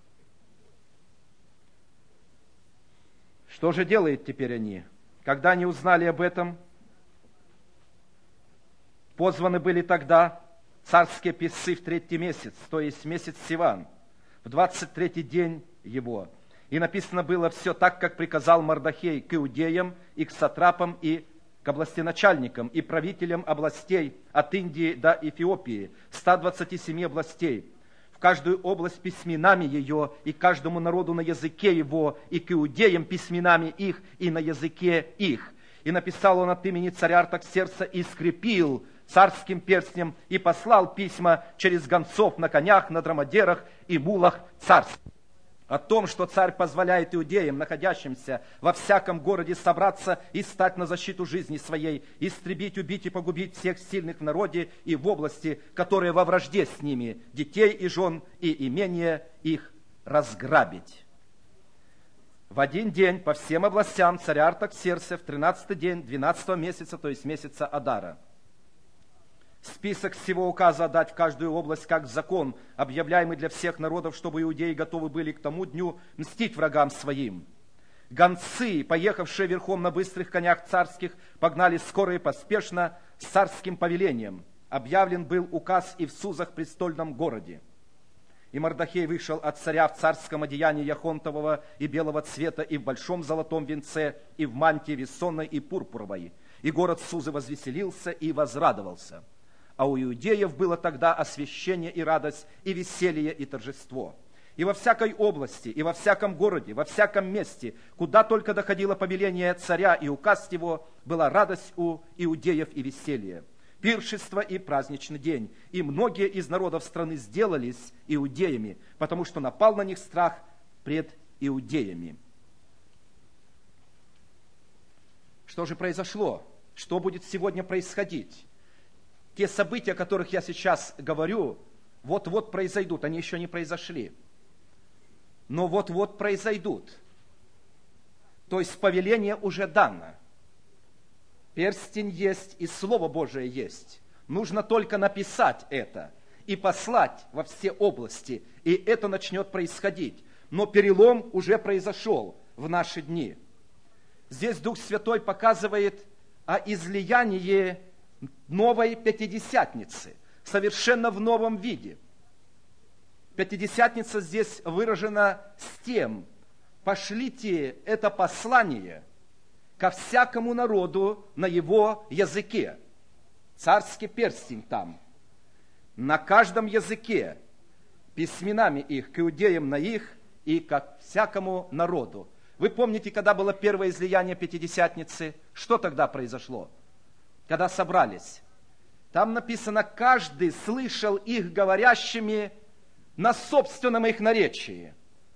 Что же делают теперь они? Когда они узнали об этом, позваны были тогда царские писцы в 3-й месяц, то есть месяц Сиван, в 23-й день его. И написано было все так, как приказал Мардохей к иудеям и к сатрапам и к областеначальникам и правителям областей от Индии до Эфиопии, 127 областей. В каждую область письменами ее, и каждому народу на языке его, и к иудеям письменами их, и на языке их. И написал он от имени царя Артаксеркса и скрепил царским перстнем, и послал письма через гонцов на конях, на драмадерах и мулах царских. о том, что царь позволяет иудеям, находящимся во всяком городе, собраться и стать на защиту жизни своей, истребить, убить и погубить всех сильных в народе и в области, которые во вражде с ними, детей и жен, и имения их разграбить. В один день по всем областям царя Артаксеркса в 13-й день 12-го месяца, то есть месяца Адара. Список всего указа отдать в каждую область как закон, объявляемый для всех народов, чтобы иудеи готовы были к тому дню мстить врагам своим. Гонцы, поехавшие верхом на быстрых конях царских, погнали скоро и поспешно с царским повелением. Объявлен был указ и в Сузах престольном городе. И Мардохей вышел от царя в царском одеянии яхонтового и белого цвета, и в большом золотом венце, и в мантии вессонной и пурпуровой. И город Сузы возвеселился и возрадовался. А у иудеев было тогда освящение и радость, и веселье, и торжество. И во всякой области, и во всяком городе, во всяком месте, куда только доходило повеление царя и указ его, была радость у иудеев и веселье, пиршество и праздничный день. И многие из народов страны сделались иудеями, потому что напал на них страх пред иудеями. Что же произошло? Что будет сегодня происходить? Те события, о которых я сейчас говорю, вот-вот произойдут. Они еще не произошли. Но вот-вот произойдут. То есть повеление уже дано. Перстень есть и Слово Божие есть. Нужно только написать это и послать во все области. И это начнет происходить. Но перелом уже произошел в наши дни. Здесь Дух Святой показывает о излиянии новой Пятидесятницы, совершенно в новом виде. Пятидесятница здесь выражена с тем: пошлите это послание ко всякому народу на его языке. Царский перстень там. На каждом языке, письменами их, к иудеям на их и ко всякому народу. Вы помните, когда было первое излияние Пятидесятницы? Что тогда произошло? Когда собрались. Там написано, каждый слышал их говорящими на собственном их наречии.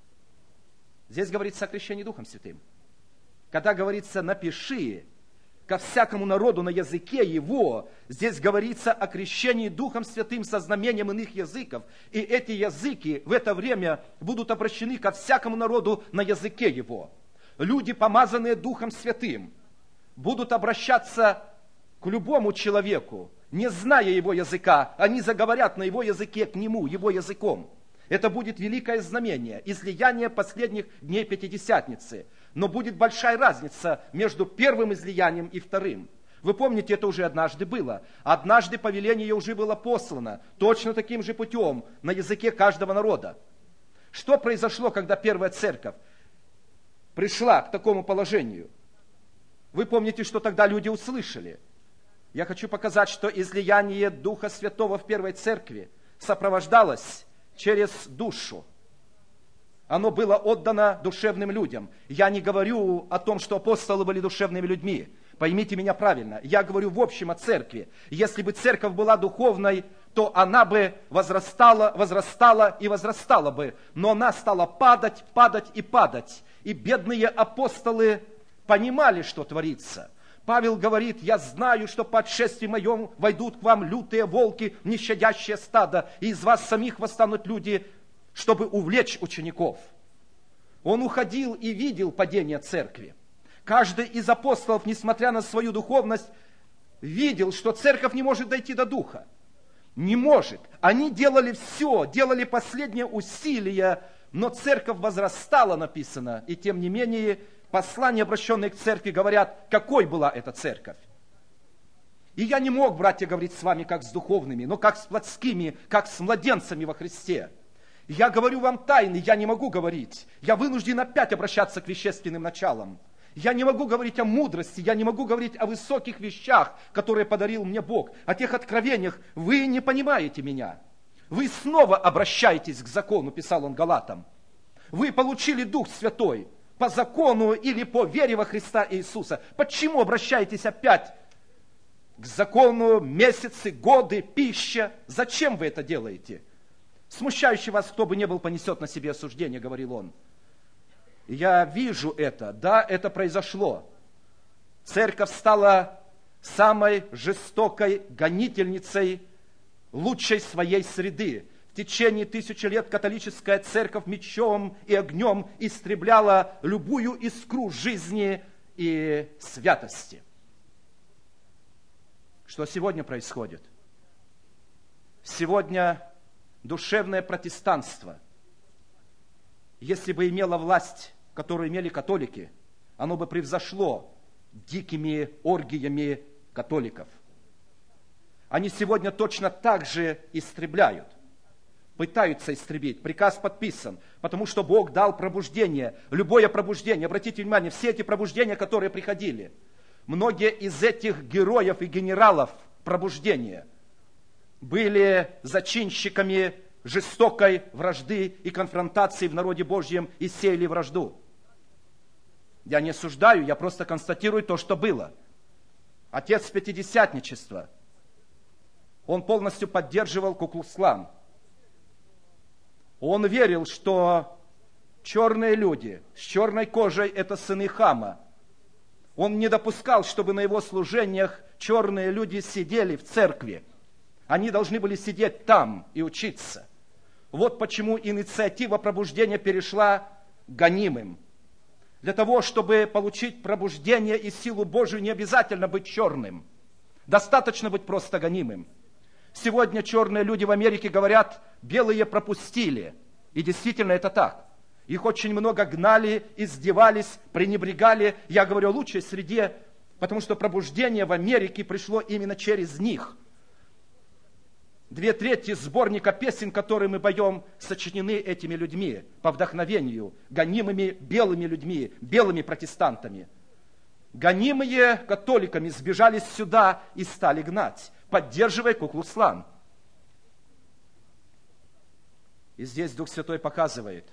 Здесь говорится о крещении Духом Святым. Когда говорится «напиши ко всякому народу на языке его», здесь говорится о крещении Духом Святым со знамением иных языков. И эти языки в это время будут обращены ко всякому народу на языке его. Люди, помазанные Духом Святым, будут обращаться к любому человеку, не зная его языка, они заговорят на его языке к нему, его языком. Это будет великое знамение, излияние последних дней Пятидесятницы. Но будет большая разница между первым излиянием и вторым. Вы помните, это уже однажды было. Однажды повеление уже было послано, точно таким же путем, на языке каждого народа. Что произошло, когда первая церковь пришла к такому положению? Вы помните, что тогда люди услышали. Я хочу показать, что излияние Духа Святого в первой церкви сопровождалось через душу. Оно было отдано душевным людям. Я не говорю о том, что апостолы были душевными людьми. Поймите меня правильно. Я говорю в общем о церкви. Если бы церковь была духовной, то она бы возрастала и возрастала бы. Но она стала падать и падать. И бедные апостолы понимали, что творится. Павел говорит: я знаю, что по отшествии моем войдут к вам лютые волки, нещадящее стадо, и из вас самих восстанут люди, чтобы увлечь учеников. Он уходил и видел падение церкви. Каждый из апостолов, несмотря на свою духовность, видел, что церковь не может дойти до духа. Не может. Они делали все, делали последние усилия, но церковь возрастала, написано, и тем не менее послания, обращенные к церкви, говорят, какой была эта церковь. И я не мог, братья, говорить с вами как с духовными, но как с плотскими, как с младенцами во Христе. Я говорю вам тайны, я не могу говорить. Я вынужден опять обращаться к вещественным началам. Я не могу говорить о мудрости, я не могу говорить о высоких вещах, которые подарил мне Бог, о тех откровениях. Вы не понимаете меня. Вы снова обращаетесь к закону, писал он Галатам. Вы получили Дух Святой по закону или по вере во Христа Иисуса. Почему обращаетесь опять к закону, месяцы, годы, пища? Зачем вы это делаете? Смущающий вас, кто бы ни был, понесет на себе осуждение, говорил он. И я вижу это. Да, это произошло. Церковь стала самой жестокой гонительницей лучшей своей среды. В течение 1000 лет католическая церковь мечом и огнем истребляла любую искру жизни и святости. Что сегодня происходит? Сегодня душевное протестанство, если бы имело власть, которую имели католики, оно бы превзошло дикими оргиями католиков. Они сегодня точно так же истребляют, пытаются истребить. Приказ подписан, потому что Бог дал пробуждение, любое пробуждение. Обратите внимание, все эти пробуждения, которые приходили, многие из этих героев и генералов пробуждения были зачинщиками жестокой вражды и конфронтации в народе Божьем и сеяли вражду. Я не осуждаю, я просто констатирую то, что было. Отец пятидесятничества, он полностью поддерживал Ку-клукс-клан. Он верил, что черные люди с черной кожей – это сыны Хама. Он не допускал, чтобы на его служениях черные люди сидели в церкви. Они должны были сидеть там и учиться. Вот почему инициатива пробуждения перешла к гонимым. Для того, чтобы получить пробуждение и силу Божию, не обязательно быть черным. Достаточно быть просто гонимым. Сегодня черные люди в Америке говорят, белые пропустили. И действительно это так. Их очень много гнали, издевались, пренебрегали. Я говорю о лучшей среде, потому что пробуждение в Америке пришло именно через них. 2/3 сборника песен, которые мы поем, сочинены этими людьми по вдохновению, гонимыми белыми людьми, белыми протестантами. Гонимые католиками сбежали сюда и стали гнать, поддерживая Ку-клукс-клан. И здесь Дух Святой показывает.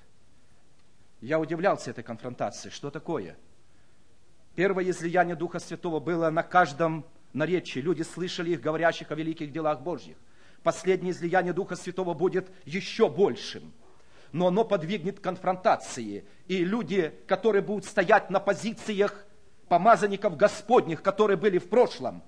Я удивлялся этой конфронтации. Что такое? Первое излияние Духа Святого было на каждом наречии. Люди слышали их, говорящих о великих делах Божьих. Последнее излияние Духа Святого будет еще большим. Но оно подвигнет к конфронтации. И люди, которые будут стоять на позициях помазанников Господних, которые были в прошлом,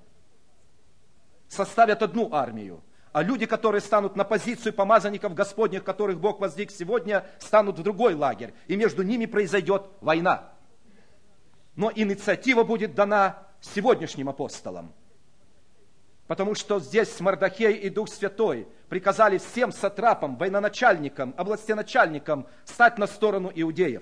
составят одну армию. А люди, которые станут на позицию помазанников Господних, которых Бог воздвиг сегодня, станут в другой лагерь. И между ними произойдет война. Но инициатива будет дана сегодняшним апостолам. Потому что здесь Мардохей и Дух Святой приказали всем сатрапам, военачальникам, областеначальникам стать на сторону иудеев,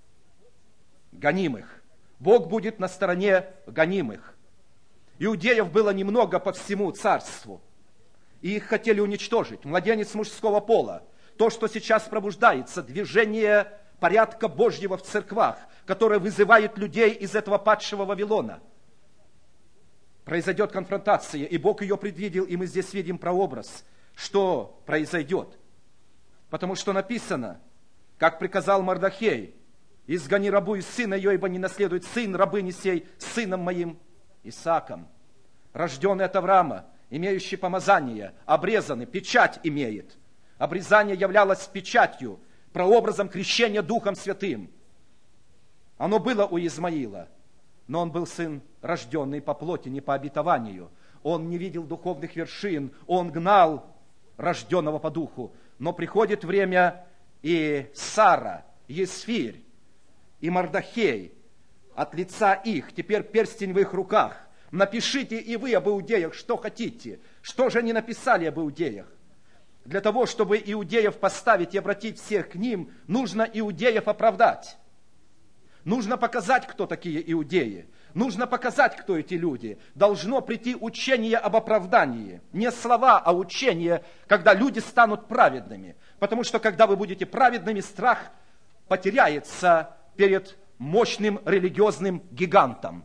гонимых. Бог будет на стороне гонимых. Иудеев было немного по всему царству. И их хотели уничтожить. Младенец мужского пола. То, что сейчас пробуждается, движение порядка Божьего в церквах, которое вызывает людей из этого падшего Вавилона. Произойдет конфронтация, и Бог ее предвидел, и мы здесь видим прообраз, что произойдет. Потому что написано, как приказал Мардохей, изгони рабу из сына ее, ибо не наследует сын рабыни сей сыном моим Исааком. Рожденный от Авраама, имеющий помазание, обрезанный, печать имеет. Обрезание являлось печатью, прообразом крещения Духом Святым. Оно было у Измаила, но он был сын, рожденный по плоти, не по обетованию. Он не видел духовных вершин, он гнал рожденного по духу. Но приходит время, и Сара, Есфирь и Мардохей от лица их, теперь перстень в их руках. Напишите и вы об иудеях, что хотите. Что же они написали об иудеях? Для того, чтобы иудеев поставить и обратить всех к ним, нужно иудеев оправдать. Нужно показать, кто такие иудеи. Нужно показать, кто эти люди. Должно прийти учение об оправдании. Не слова, а учение, когда люди станут праведными. Потому что, когда вы будете праведными, страх потеряется перед мощным религиозным гигантом.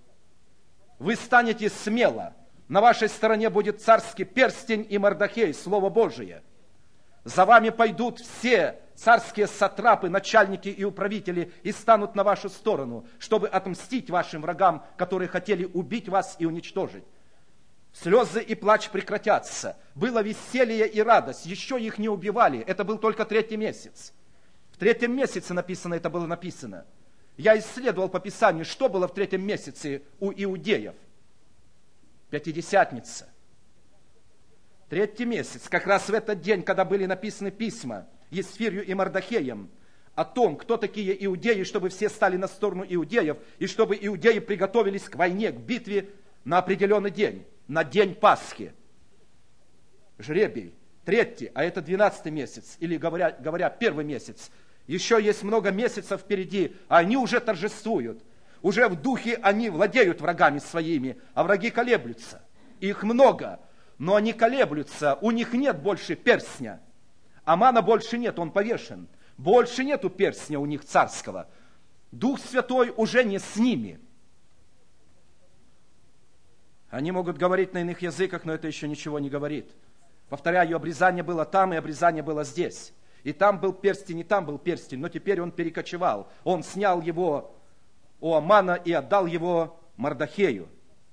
Вы станете смело. На вашей стороне будет царский перстень и Мардохей, Слово Божие. За вами пойдут все царские сатрапы, начальники и управители и станут на вашу сторону, чтобы отмстить вашим врагам, которые хотели убить вас и уничтожить. Слезы и плач прекратятся. Было веселье и радость. Еще их не убивали. Это был только 3-й месяц. В 3-м месяце написано, это было написано. Я исследовал по Писанию, что было в 3-м месяце у иудеев. Пятидесятница. 3-й месяц, как раз в этот день, когда были написаны письма Есфирью и Мардахеем о том, кто такие иудеи, чтобы все стали на сторону иудеев, и чтобы иудеи приготовились к войне, к битве на определенный день, на день Пасхи. Жребий. 3-й, а это 12-й месяц, или говоря 1-й месяц. Еще есть много месяцев впереди, а они уже торжествуют. Уже в духе они владеют врагами своими, а враги колеблются. Их много, но они колеблются, у них нет больше перстня. Амана больше нет, он повешен. Больше нету перстня у них царского. Дух Святой уже не с ними. Они могут говорить на иных языках, но это еще ничего не говорит. Повторяю, обрезание было там, и обрезание было здесь. И там был перстень, и там был перстень, но теперь он перекочевал. Он снял его у Амана и отдал его Мардахею.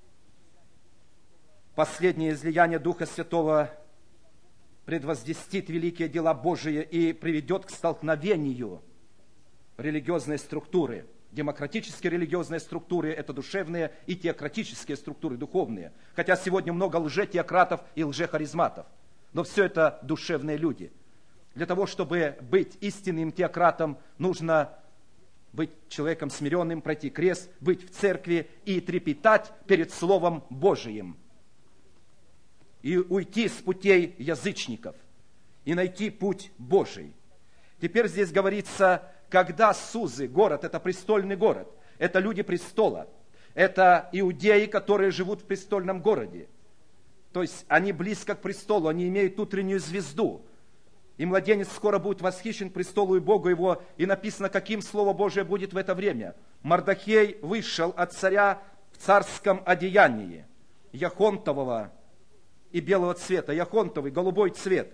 Последнее излияние Духа Святого предвозвестит великие дела Божии и приведет к столкновению религиозной структуры. Демократические религиозные структуры – это душевные, и теократические структуры духовные. Хотя сегодня много лжетеократов и лжехаризматов. Но все это душевные люди. Для того, чтобы быть истинным теократом, нужно быть человеком смиренным, пройти крест, быть в церкви и трепетать перед Словом Божиим. И уйти с путей язычников, и найти путь Божий. Теперь здесь говорится, когда Сузы, город, это престольный город, это люди престола, это иудеи, которые живут в престольном городе. То есть они близко к престолу, они имеют утреннюю звезду. И младенец скоро будет восхищен престолу и Богу его. И написано, каким Слово Божие будет в это время. Мардахей вышел от царя в царском одеянии, яхонтового и белого цвета. Яхонтовый, голубой цвет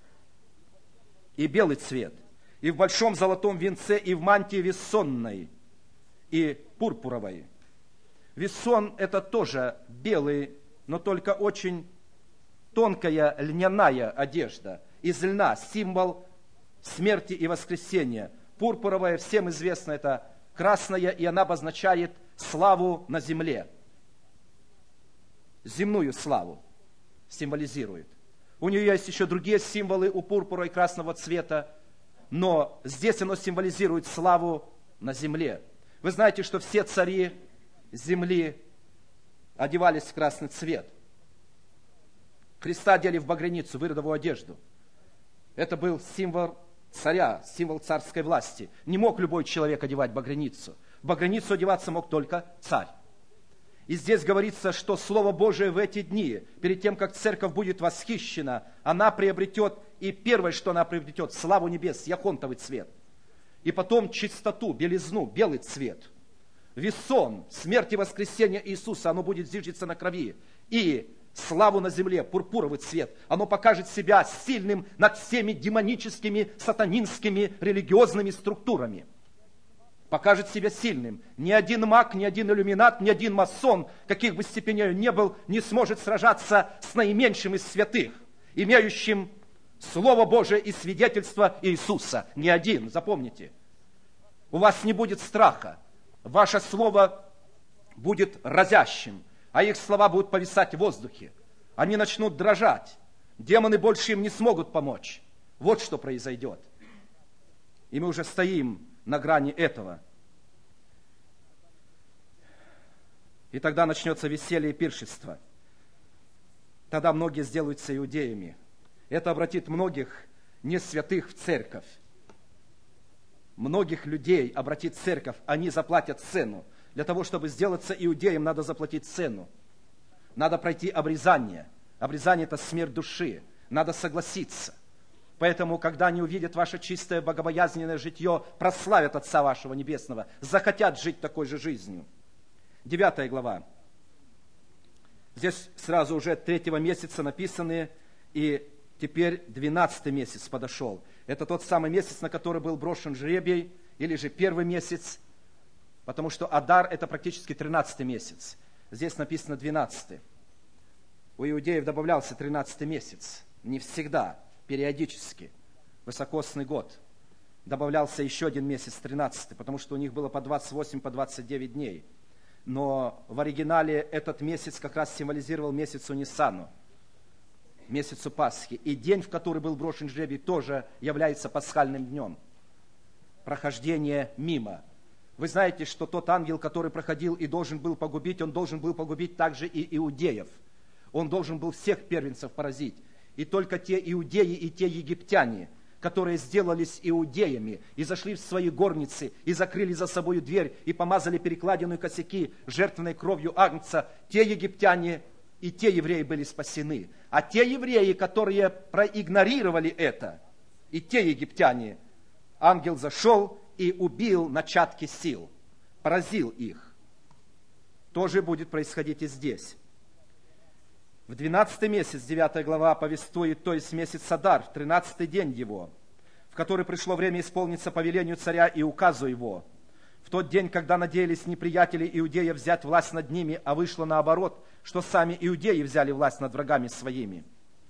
и белый цвет. И в большом золотом венце, и в мантии вессонной, и пурпуровой. Вессон – это тоже белый, но только очень тонкая льняная одежда из льна, символ смерти и воскресения. Пурпуровая, всем известно, это красная, и она обозначает славу на земле. Земную славу символизирует. У нее есть еще другие символы у пурпура и красного цвета, но здесь оно символизирует славу на земле. Вы знаете, что все цари земли одевались в красный цвет. Христа одели в багряницу, в иродовую одежду. Это был символ царя, символ царской власти. Не мог любой человек одевать багряницу. В багряницу одеваться мог только царь. И здесь говорится, что Слово Божие в эти дни, перед тем, как церковь будет восхищена, она приобретет, и первое, что она приобретет, славу небес, яхонтовый цвет. И потом чистоту, белизну, белый цвет. Вессон, смерть и воскресение Иисуса, оно будет зиждиться на крови. И славу на земле, пурпуровый цвет. Оно покажет себя сильным над всеми демоническими, сатанинскими, религиозными структурами. Покажет себя сильным. Ни один маг, ни один иллюминат, ни один масон, каких бы степеней он ни был, не сможет сражаться с наименьшим из святых, имеющим Слово Божие и свидетельство Иисуса. Ни один, запомните. У вас не будет страха. Ваше слово будет разящим, а их слова будут повисать в воздухе. Они начнут дрожать. Демоны больше им не смогут помочь. Вот что произойдет. И мы уже стоим на грани этого. И тогда начнется веселье и пиршество. Тогда многие сделаются иудеями. Это обратит многих несвятых в церковь. Многих людей обратит церковь, они заплатят цену. Для того, чтобы сделаться иудеем, надо заплатить цену. Надо пройти обрезание. Обрезание – это смерть души. Надо согласиться. Поэтому, когда они увидят ваше чистое богобоязненное житье, прославят Отца вашего Небесного, захотят жить такой же жизнью. 9 глава. Здесь сразу уже 3 месяца написаны, и теперь 12 месяц подошел. Это тот самый месяц, на который был брошен жребий, или же 1 месяц, потому что Адар – это практически 13 месяц. Здесь написано 12. у иудеев добавлялся 13-й месяц. Не всегда, периодически. Высокосный год. Добавлялся еще один месяц, 13-й, потому что у них было по 28, по 29 дней. Но в оригинале этот месяц как раз символизировал месяцу Ниссану, месяцу Пасхи. И день, в который был брошен жребий, тоже является пасхальным днем. Прохождение мимо. Вы знаете, что тот ангел, который проходил и должен был погубить, он должен был погубить также и иудеев. Он должен был всех первенцев поразить. И только те иудеи и те египтяне, которые сделались иудеями и зашли в свои горницы, и закрыли за собою дверь, и помазали перекладину и косяки жертвенной кровью агнца, те египтяне и те евреи были спасены. А те евреи, которые проигнорировали это, и те египтяне, ангел зашел и убил начатки сил, поразил их. То же будет происходить и здесь. В 12 месяц, 9 глава, повествует, то есть месяц Адар, в 13-й день его, в который пришло время исполниться повелению царя и указу его. В тот день, когда надеялись неприятели иудеев взять власть над ними, а вышло наоборот, что сами иудеи взяли власть над врагами своими.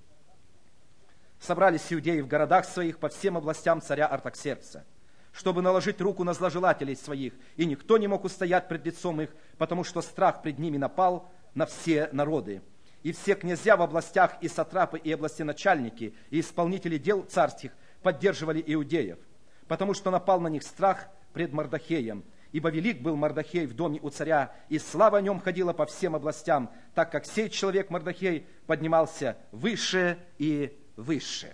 Собрались иудеи в городах своих по всем областям царя Артаксеркса, чтобы наложить руку на зложелателей своих, и никто не мог устоять пред лицом их, потому что страх пред ними напал на все народы. И все князья в областях, и сатрапы, и областеначальники, и исполнители дел царских поддерживали иудеев, потому что напал на них страх пред Мардохеем. Ибо велик был Мардохей в доме у царя, и слава о нем ходила по всем областям, так как сей человек Мардохей поднимался выше и выше.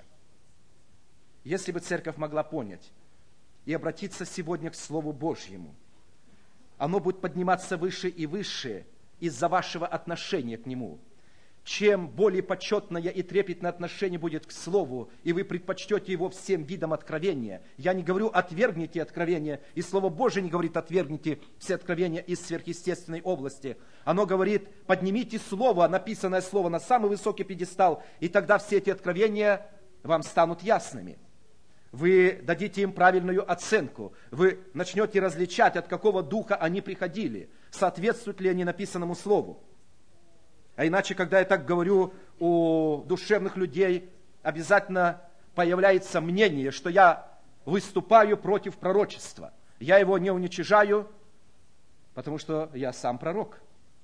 Если бы церковь могла понять и обратиться сегодня к Слову Божьему, оно будет подниматься выше и выше из-за вашего отношения к нему. Чем более почетное и трепетное отношение будет к Слову, и вы предпочтете его всем видам откровения. Я не говорю «отвергните откровения», и Слово Божие не говорит «отвергните все откровения из сверхъестественной области». Оно говорит «поднимите Слово, написанное Слово, на самый высокий пьедестал, и тогда все эти откровения вам станут ясными». Вы дадите им правильную оценку, вы начнете различать, от какого духа они приходили, соответствуют ли они написанному Слову. А иначе, когда я так говорю, у душевных людей обязательно появляется мнение, что я выступаю против пророчества. Я его не уничижаю, потому что я сам пророк.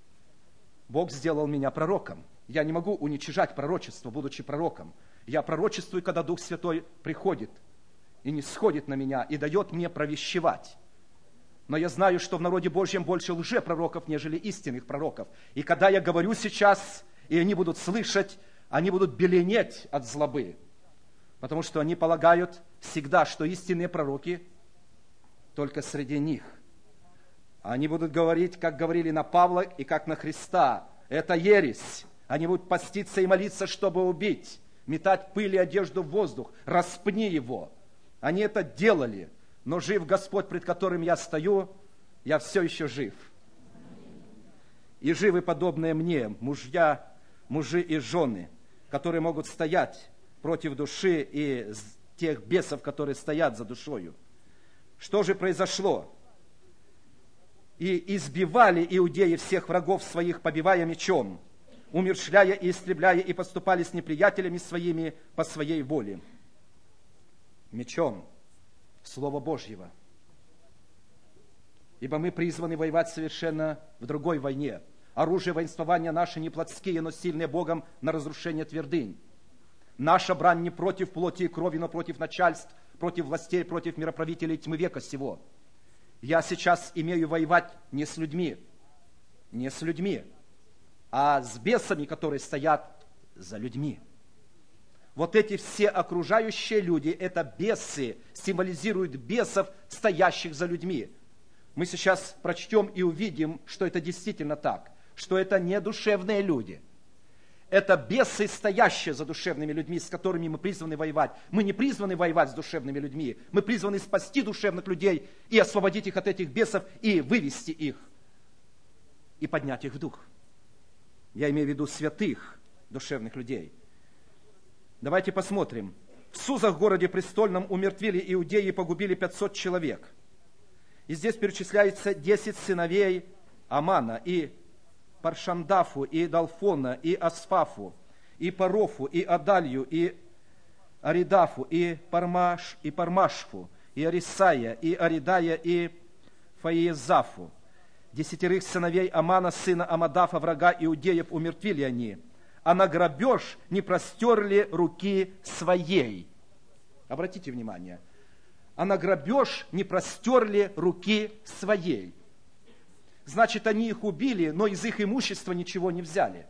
Бог сделал меня пророком. Я не могу уничижать пророчество, будучи пророком. Я пророчествую, когда Дух Святой приходит и не сходит на меня и дает мне провещевать. Но я знаю, что в народе Божьем больше лжепророков, нежели истинных пророков. И когда я говорю сейчас, и они будут слышать, они будут беленеть от злобы. Потому что они полагают всегда, что истинные пророки только среди них. Они будут говорить, как говорили на Павла и как на Христа. Это ересь. Они будут поститься и молиться, чтобы убить, метать пыль и одежду в воздух. Распни его. Они это делали. Но жив Господь, пред которым я стою, я все еще жив. И живы подобные мне мужи и жены, которые могут стоять против души и тех бесов, которые стоят за душою. Что же произошло? И избивали иудеи всех врагов своих, побивая мечом, умерщвляя и истребляя, и поступали с неприятелями своими по своей воле. Мечом. Слова Божьего. Ибо мы призваны воевать совершенно в другой войне. Оружие воинствования наше не плотские, но сильные Богом на разрушение твердынь. Наша брань не против плоти и крови, но против начальств, против властей, против мироправителей тьмы века сего. Я сейчас имею воевать не с людьми, а с бесами, которые стоят за людьми. Вот эти все окружающие люди, это бесы, символизируют бесов, стоящих за людьми. Мы сейчас прочтем и увидим, что это действительно так, что это не душевные люди. Это бесы, стоящие за душевными людьми, с которыми мы призваны воевать. Мы не призваны воевать с душевными людьми. Мы призваны спасти душевных людей и освободить их от этих бесов, и вывести их, и поднять их в дух. Я имею в виду святых душевных людей. Давайте посмотрим. В Сузах, городе престольном, умертвили иудеи и погубили 500 человек. И здесь перечисляется 10 сыновей Амана. И Паршандафу, и Далфона, и Асфафу, и Парофу, и Адалью, и Аридафу, и Пармашфу, и Арисая, и Аридая, и Фаиезафу. 10 сыновей Амана, сына Амадафа, врага иудеев, умертвили они, а на грабеж не простерли руки своей. Обратите внимание, а на грабеж не простерли руки своей. Значит, они их убили, но из их имущества ничего не взяли.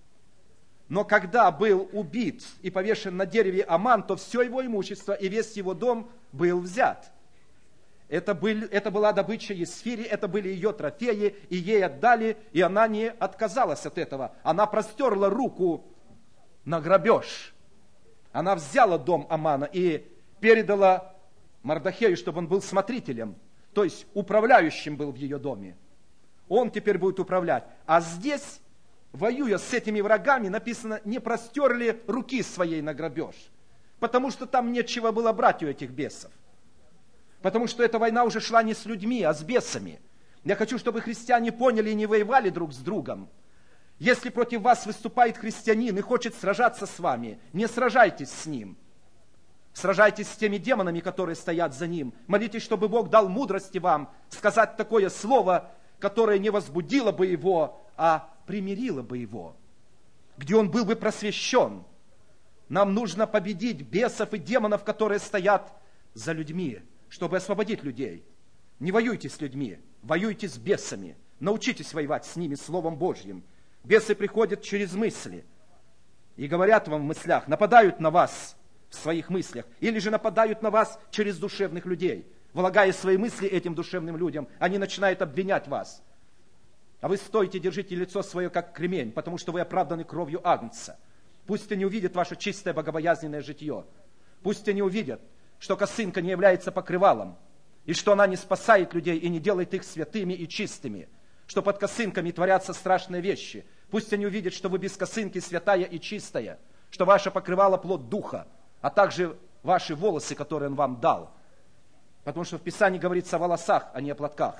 Но когда был убит и повешен на дереве Аман, то все его имущество и весь его дом был взят. Это была добыча Есфири, это были ее трофеи, и ей отдали, и она не отказалась от этого. Она простерла руку на грабеж. Она взяла дом Амана и передала Мардохею, чтобы он был смотрителем, то есть управляющим был в ее доме. Он теперь будет управлять. А здесь, воюя с этими врагами, написано, не простерли руки своей на грабеж. Потому что там нечего было брать у этих бесов. Потому что эта война уже шла не с людьми, а с бесами. Я хочу, чтобы христиане поняли и не воевали друг с другом. Если против вас выступает христианин и хочет сражаться с вами, не сражайтесь с ним. Сражайтесь с теми демонами, которые стоят за ним. Молитесь, чтобы Бог дал мудрости вам сказать такое слово, которое не возбудило бы его, а примирило бы его, где он был бы просвещен. Нам нужно победить бесов и демонов, которые стоят за людьми, чтобы освободить людей. Не воюйте с людьми, воюйте с бесами. Научитесь воевать с ними Словом Божьим. Бесы приходят через мысли и говорят вам в мыслях, нападают на вас в своих мыслях, или же нападают на вас через душевных людей. Влагая свои мысли этим душевным людям, они начинают обвинять вас. А вы стойте, держите лицо свое, как кремень, потому что вы оправданы кровью Агнца. Пусть они увидят ваше чистое богобоязненное житье. Пусть они увидят, что косынка не является покрывалом, и что она не спасает людей и не делает их святыми и чистыми, что под косынками творятся страшные вещи. Пусть они увидят, что вы без косынки святая и чистая, что ваше покрывало плод Духа, а также ваши волосы, которые Он вам дал. Потому что в Писании говорится о волосах, а не о платках.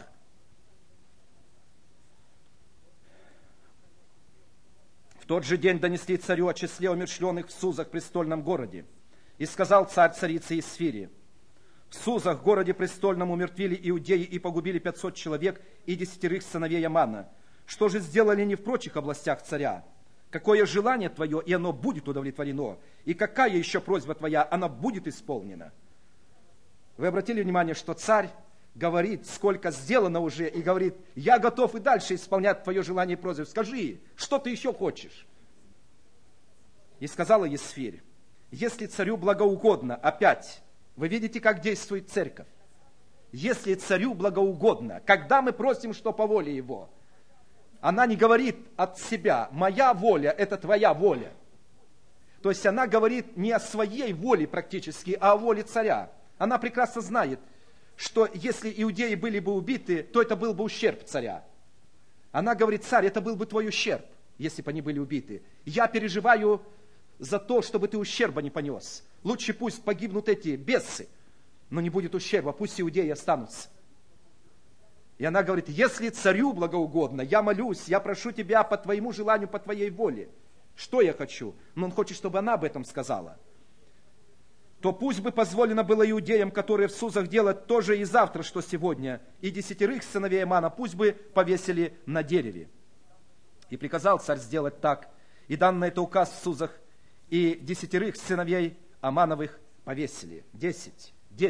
В тот же день донесли царю о числе умерщвленных в Сузах, престольном городе. И сказал царь царице Есфири: в Сузах, городе престольном, умертвили иудеи и погубили 500 человек и 10 сыновей Амана. Что же сделали не в прочих областях царя? Какое желание твое, и оно будет удовлетворено? И какая еще просьба твоя, она будет исполнена? Вы обратили внимание, что царь говорит, сколько сделано уже, и говорит, я готов и дальше исполнять твое желание и просьбу. Скажи, что ты еще хочешь? И сказала Есфирь: если царю благоугодно, опять, вы видите, как действует церковь. Если царю благоугодно, когда мы просим, что по воле его, она не говорит от себя, моя воля, это твоя воля. То есть она говорит не о своей воле практически, а о воле царя. Она прекрасно знает, что если иудеи были бы убиты, то это был бы ущерб царя. Она говорит: царь, это был бы твой ущерб, если бы они были убиты. Я переживаю за то, чтобы ты ущерба не понес. Лучше пусть погибнут эти бесы, но не будет ущерба, пусть иудеи останутся. И она говорит: если царю благоугодно, я молюсь, я прошу тебя по твоему желанию, по твоей воле. Что я хочу? Но он хочет, чтобы она об этом сказала. То пусть бы позволено было иудеям, которые в Сузах, делать то же и завтра, что сегодня, и 10 сыновей Амана пусть бы повесили на дереве. И приказал царь сделать так, и дан на это указ в Сузах, и 10 сыновей Амановых повесили. 10.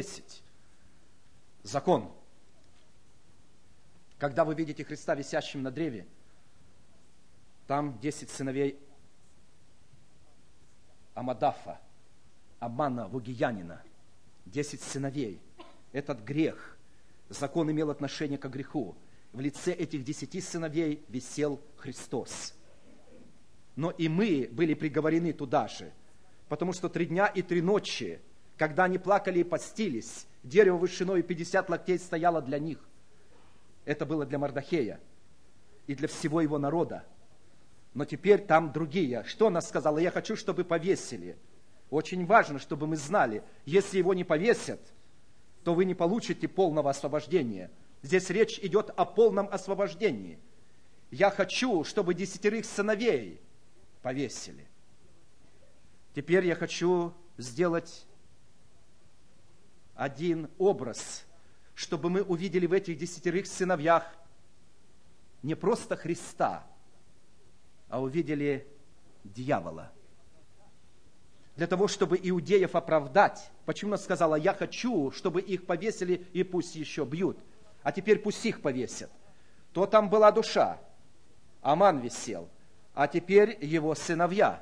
Закон. Когда вы видите Христа висящим на древе, там 10 сыновей Амадафа, Амана, Вугиянина, 10 сыновей. Этот грех, закон имел отношение к греху. В лице этих 10 сыновей висел Христос. Но и мы были приговорены туда же, потому что 3 дня и 3 ночи, когда они плакали и постились, дерево вышиной 50 локтей стояло для них. Это было для Мардохея и для всего его народа. Но теперь там другие. Что она сказала? Я хочу, чтобы повесили. Очень важно, чтобы мы знали, если его не повесят, то вы не получите полного освобождения. Здесь речь идет о полном освобождении. я хочу, чтобы 10 сыновей повесили. Теперь я хочу сделать один образ, чтобы мы увидели в этих 10 сыновьях не просто Христа, а увидели дьявола. Для того, чтобы иудеев оправдать. Почему она сказала, я хочу, чтобы их повесили, и пусть еще бьют. А теперь пусть их повесят. То там была душа. Аман висел. А теперь его сыновья.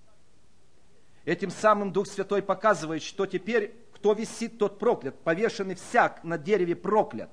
Этим самым Дух Святой показывает, что теперь кто висит, тот проклят. Повешенный всяк на дереве проклят.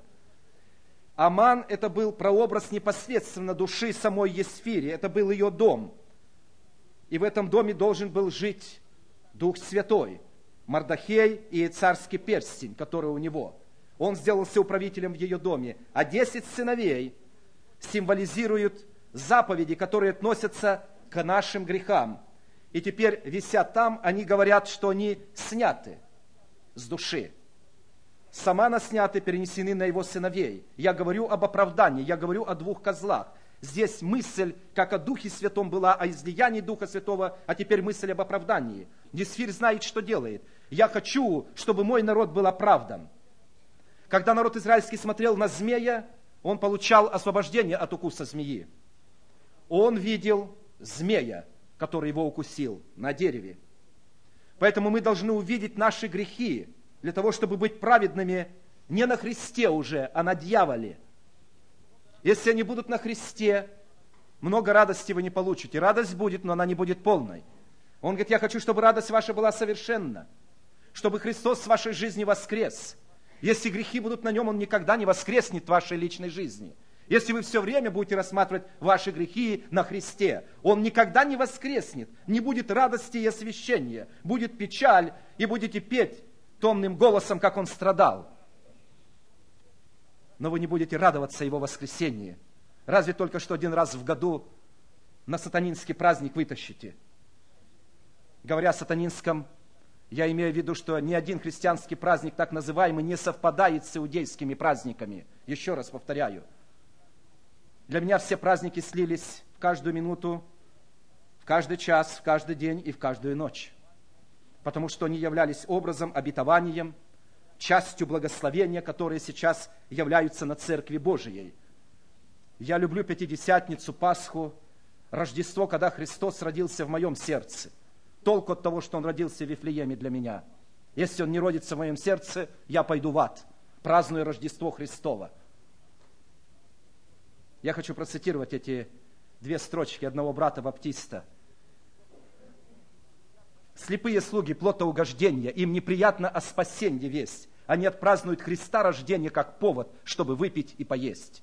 Аман это был прообраз непосредственно души самой Есфири. Это был ее дом. И в этом доме должен был жить Дух Святой, Мардохей и царский перстень, который у него. Он сделался управителем в ее доме. А 10 сыновей символизируют заповеди, которые относятся к нашим грехам. И теперь, висят там, они говорят, что они сняты с души. Сама сняты, перенесены на его сыновей. Я говорю об оправдании, я говорю о 2 козлах. Здесь мысль, как о Духе Святом была, о излиянии Духа Святого, а теперь мысль об оправдании. Есфирь знает, что делает. Я хочу, чтобы мой народ был оправдан. Когда народ израильский смотрел на змея, он получал освобождение от укуса змеи. Он видел змея, который его укусил на дереве. Поэтому мы должны увидеть наши грехи, для того, чтобы быть праведными не на Христе уже, а на дьяволе. Если они будут на Христе, много радости вы не получите. Радость будет, но она не будет полной. Он говорит, я хочу, чтобы радость ваша была совершенна, чтобы Христос в вашей жизни воскрес. Если грехи будут на нем, он никогда не воскреснет в вашей личной жизни. Если вы все время будете рассматривать ваши грехи на Христе, он никогда не воскреснет, не будет радости и освящения, будет печаль, и будете петь томным голосом, как он страдал. Но вы не будете радоваться его воскресении. Разве только что один раз в году на сатанинский праздник вытащите. Говоря о сатанинском, я имею в виду, что ни один христианский праздник, так называемый, не совпадает с иудейскими праздниками. Еще раз повторяю. Для меня все праздники слились в каждую минуту, в каждый час, в каждый день и в каждую ночь. Потому что они являлись образом, обетованием, частью благословения, которые сейчас являются на Церкви Божией. Я люблю Пятидесятницу, Пасху, Рождество, когда Христос родился в моем сердце. Толку от того, что Он родился в Вифлееме для меня. Если Он не родится в моем сердце, я пойду в ад, празднуя Рождество Христово. Я хочу процитировать эти 2 строчки одного брата Баптиста. «Слепые слуги плота угождения, им неприятно о спасенье весть. Они отпразднуют Христа рождение как повод, чтобы выпить и поесть».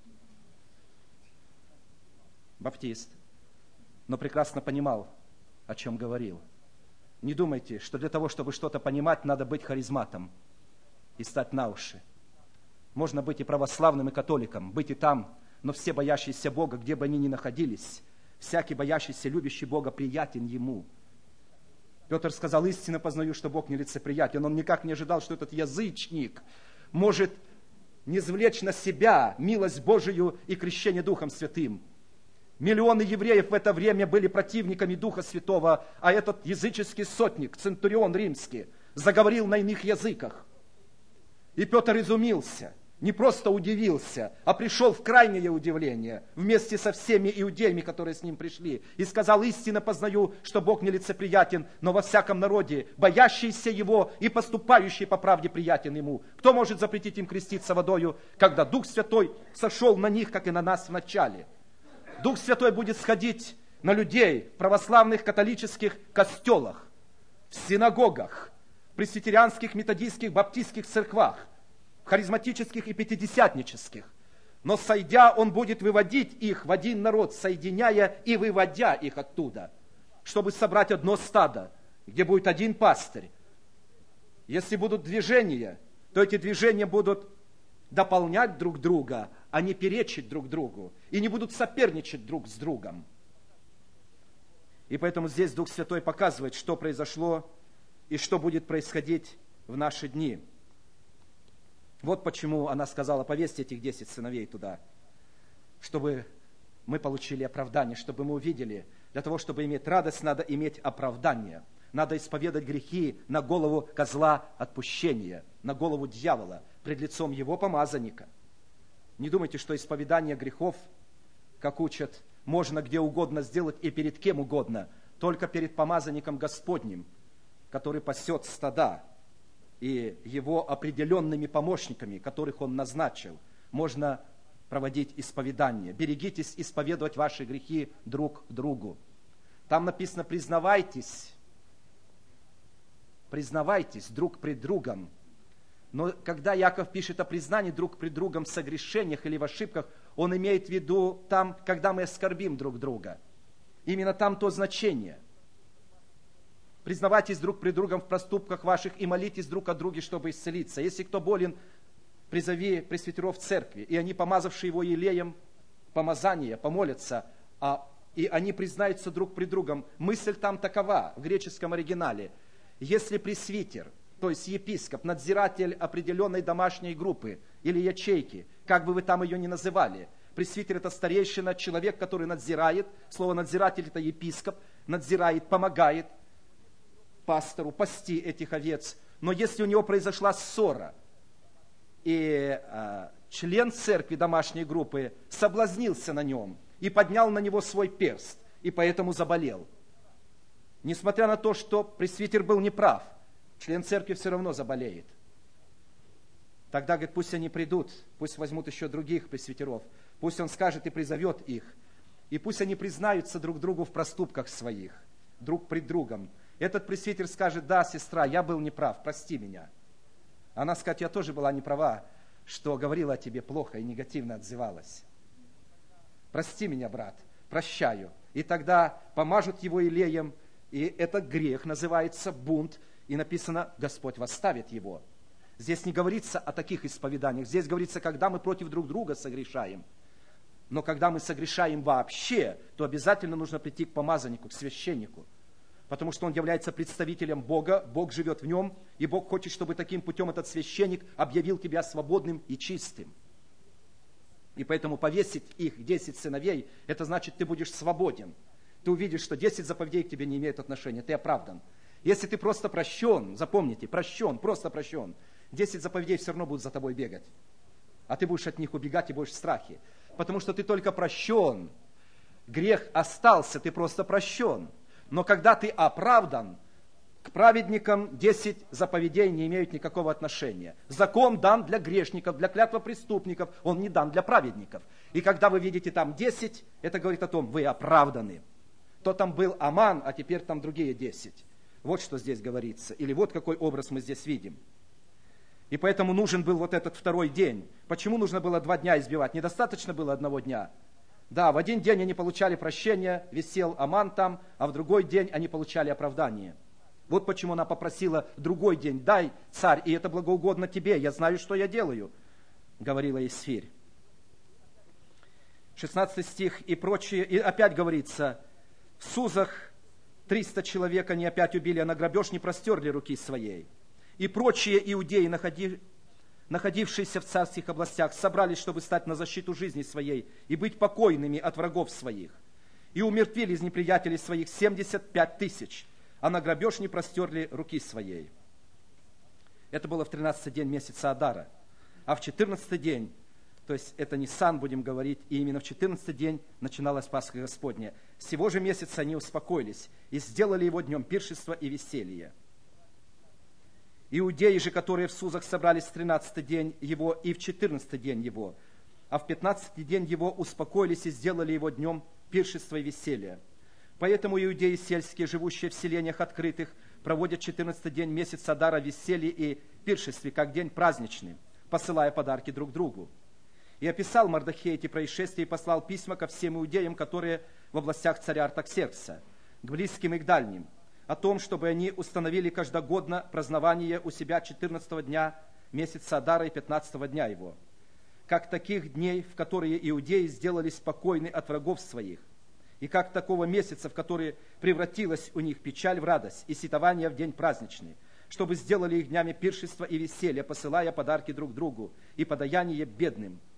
Баптист, но прекрасно понимал, о чем говорил. Не думайте, что для того, чтобы что-то понимать, надо быть харизматом и стать на уши. Можно быть и православным, и католиком, быть и там, но все боящиеся Бога, где бы они ни находились, всякий боящийся, любящий Бога, приятен Ему. Петр сказал, истинно познаю, что Бог нелицеприятен. Он никак не ожидал, что этот язычник может низвлечь на себя милость Божию и крещение Духом Святым. Миллионы евреев в это время были противниками Духа Святого, а этот языческий сотник, центурион римский, заговорил на иных языках. И Петр изумился, не просто удивился, а пришел в крайнее удивление вместе со всеми иудеями, которые с ним пришли, и сказал, истинно познаю, что Бог нелицеприятен, но во всяком народе, боящийся Его и поступающий по правде приятен Ему. Кто может запретить им креститься водою, когда Дух Святой сошел на них, как и на нас в начале? Дух Святой будет сходить на людей в православных католических костелах, в синагогах, в пресвитерианских, методистских, баптистских церквах, харизматических и пятидесятнических. Но сойдя, Он будет выводить их в один народ, соединяя и выводя их оттуда, чтобы собрать одно стадо, где будет один пастырь. Если будут движения, то эти движения будут дополнять друг друга, а не перечить друг другу, и не будут соперничать друг с другом. И поэтому здесь Дух Святой показывает, что произошло и что будет происходить в наши дни. Вот почему она сказала, повесьте этих 10 сыновей туда, чтобы мы получили оправдание, чтобы мы увидели, для того, чтобы иметь радость, надо иметь оправдание. Надо исповедать грехи на голову козла отпущения, на голову дьявола, пред лицом его помазанника. Не думайте, что исповедание грехов, как учат, можно где угодно сделать и перед кем угодно, только перед помазанником Господним, который пасет стада, и его определенными помощниками, которых он назначил, можно проводить исповедание. Берегитесь исповедовать ваши грехи друг другу. Там написано: признавайтесь друг пред другом. Но когда Яков пишет о признании друг пред другом в согрешениях или в ошибках, он имеет в виду там, когда мы оскорбим друг друга. Именно там то значение. Признавайтесь друг пред другом в проступках ваших и молитесь друг о друге, чтобы исцелиться. Если кто болен, призови пресвитеров церкви, и они, помазавшие его елеем помазания, помолятся, и они признаются друг пред другом. Мысль там такова, в греческом оригинале. Если пресвитер, то есть епископ, надзиратель определенной домашней группы или ячейки, как бы вы там ее ни называли, пресвитер — это старейшина, человек, который надзирает, слово надзиратель — это епископ, надзирает, помогает пастору пасти этих овец. Но если у него произошла ссора, и член церкви домашней группы соблазнился на нем и поднял на него свой перст, и поэтому заболел, несмотря на то, что пресвитер был неправ, член церкви все равно заболеет. Тогда, говорит, пусть они придут, пусть возьмут еще других пресвитеров, пусть он скажет и призовет их, и пусть они признаются друг другу в проступках своих, друг пред другом. Этот пресвитер скажет: да, сестра, я был неправ, прости меня. Она скажет: я тоже была неправа, что говорила о тебе плохо и негативно отзывалась. Прости меня, брат, прощаю. И тогда помажут его елеем, и этот грех называется бунт, и написано: Господь восставит его. Здесь не говорится о таких исповеданиях, здесь говорится, когда мы против друг друга согрешаем. Но когда мы согрешаем вообще, то обязательно нужно прийти к помазаннику, к священнику. Потому что он является представителем Бога, Бог живет в нем, и Бог хочет, чтобы таким путем этот священник объявил тебя свободным и чистым. И поэтому повесить их 10 сыновей, это значит, ты будешь свободен. Ты увидишь, что 10 заповедей к тебе не имеют отношения, ты оправдан. Если ты просто прощен, запомните, прощен, просто прощен, 10 заповедей все равно будут за тобой бегать. А ты будешь от них убегать и будешь в страхе. Потому что ты только прощен. Грех остался, ты просто прощен. Но когда ты оправдан, к праведникам 10 заповедей не имеют никакого отношения. Закон дан для грешников, для клятвопреступников, он не дан для праведников. И когда вы видите там 10, это говорит о том, вы оправданы. То там был Аман, а теперь там другие 10. Вот что здесь говорится. Или вот какой образ мы здесь видим. И поэтому нужен был вот этот второй день. Почему нужно было 2 дня избивать? Недостаточно было 1 дня. Да, в один день они получали прощение, висел Аман там, а в другой день они получали оправдание. Вот почему она попросила другой день: дай, царь, и это благоугодно тебе, я знаю, что я делаю, говорила Исфирь. 16 стих и прочее, и опять говорится: в Сузах 300 человек они опять убили, а на грабеж не простерли руки своей. И прочие иудеи, находившиеся в царских областях, собрались, чтобы стать на защиту жизни своей и быть покойными от врагов своих. И умертвили из неприятелей своих 75 тысяч, а на грабеж не простерли руки своей. Это было в 13-й день месяца Адара. А в 14-й день, то есть это Нисан, будем говорить, и именно в 14-й день начиналась Пасха Господня. С сего же месяца они успокоились и сделали его днем пиршества и веселья. Иудеи же, которые в Сузах собрались в 13-й день его и в 14-й день его, а в 15-й день его успокоились и сделали его днем пиршества и веселья. Поэтому иудеи сельские, живущие в селениях открытых, проводят 14-й день месяца Адара в веселье и пиршестве, как день праздничный, посылая подарки друг другу. И описал Мардохей эти происшествия и послал письма ко всем иудеям, которые в областях царя Артаксеркса, к близким и к дальним, о том, чтобы они установили каждогодно празднование у себя 14-го дня месяца Адара и 15-го дня его, как таких дней, в которые иудеи сделались спокойны от врагов своих, и как такого месяца, в который превратилась у них печаль в радость и сетование в день праздничный, чтобы сделали их днями пиршества и веселья, посылая подарки друг другу и подаяние бедным.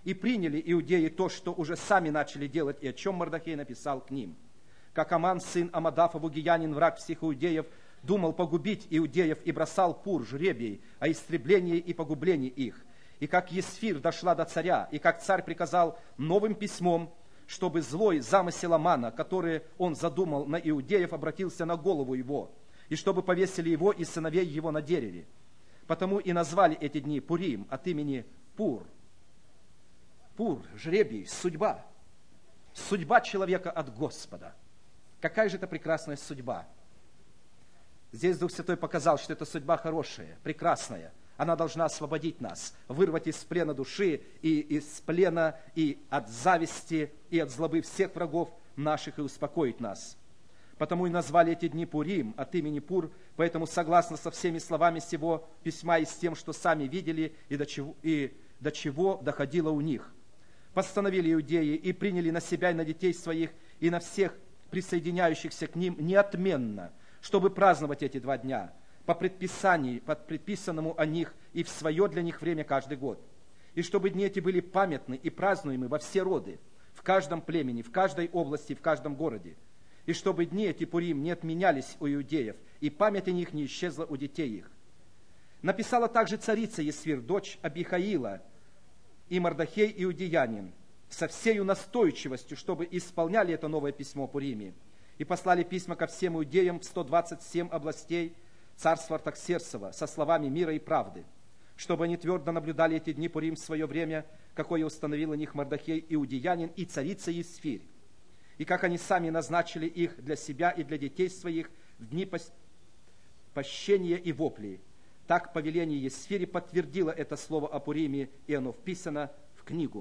И приняли иудеи то, что уже сами начали делать, и о чем Мордохей написал к ним. Как Аман, сын Амадафа, бугиянин, враг всех иудеев, думал погубить иудеев и бросал Пур, жребий, о истреблении и погублении их. И как Есфир дошла до царя, и как царь приказал новым письмом, чтобы злой замысел Амана, который он задумал на иудеев, обратился на голову его, и чтобы повесили его и сыновей его на дереве. Потому и назвали эти дни Пурим от имени Пур. Пур, жребий, судьба. Судьба человека от Господа. Какая же это прекрасная судьба. Здесь Дух Святой показал, что эта судьба хорошая, прекрасная. Она должна освободить нас, вырвать из плена души, и из плена, и от зависти, и от злобы всех врагов наших, и успокоить нас. Потому и назвали эти дни Пурим от имени Пур, поэтому согласно со всеми словами сего письма и с тем, что сами видели, и до чего доходило у них. Постановили иудеи и приняли на себя и на детей своих, и на всех присоединяющихся к ним неотменно, чтобы праздновать эти 2 дня, по предписанному о них и в свое для них время каждый год. И чтобы дни эти были памятны и празднуемы во все роды, в каждом племени, в каждой области, в каждом городе. И чтобы дни эти Пурим не отменялись у иудеев, и память о них не исчезла у детей их. Написала также царица Есфир, дочь Абихаила, и Мордохей иудеянин, со всею настойчивостью, чтобы исполняли это новое письмо Пуриме. И послали письма ко всем иудеям в 127 областей царства Артаксерсова со словами мира и правды, чтобы они твердо наблюдали эти дни Пурим в свое время, какое установил на них Мордохей иудеянин и царица Есфирь, и как они сами назначили их для себя и для детей своих в дни пощения и воплей. Так повеление Есфири подтвердило это слово о Пуриме, и оно вписано в книгу.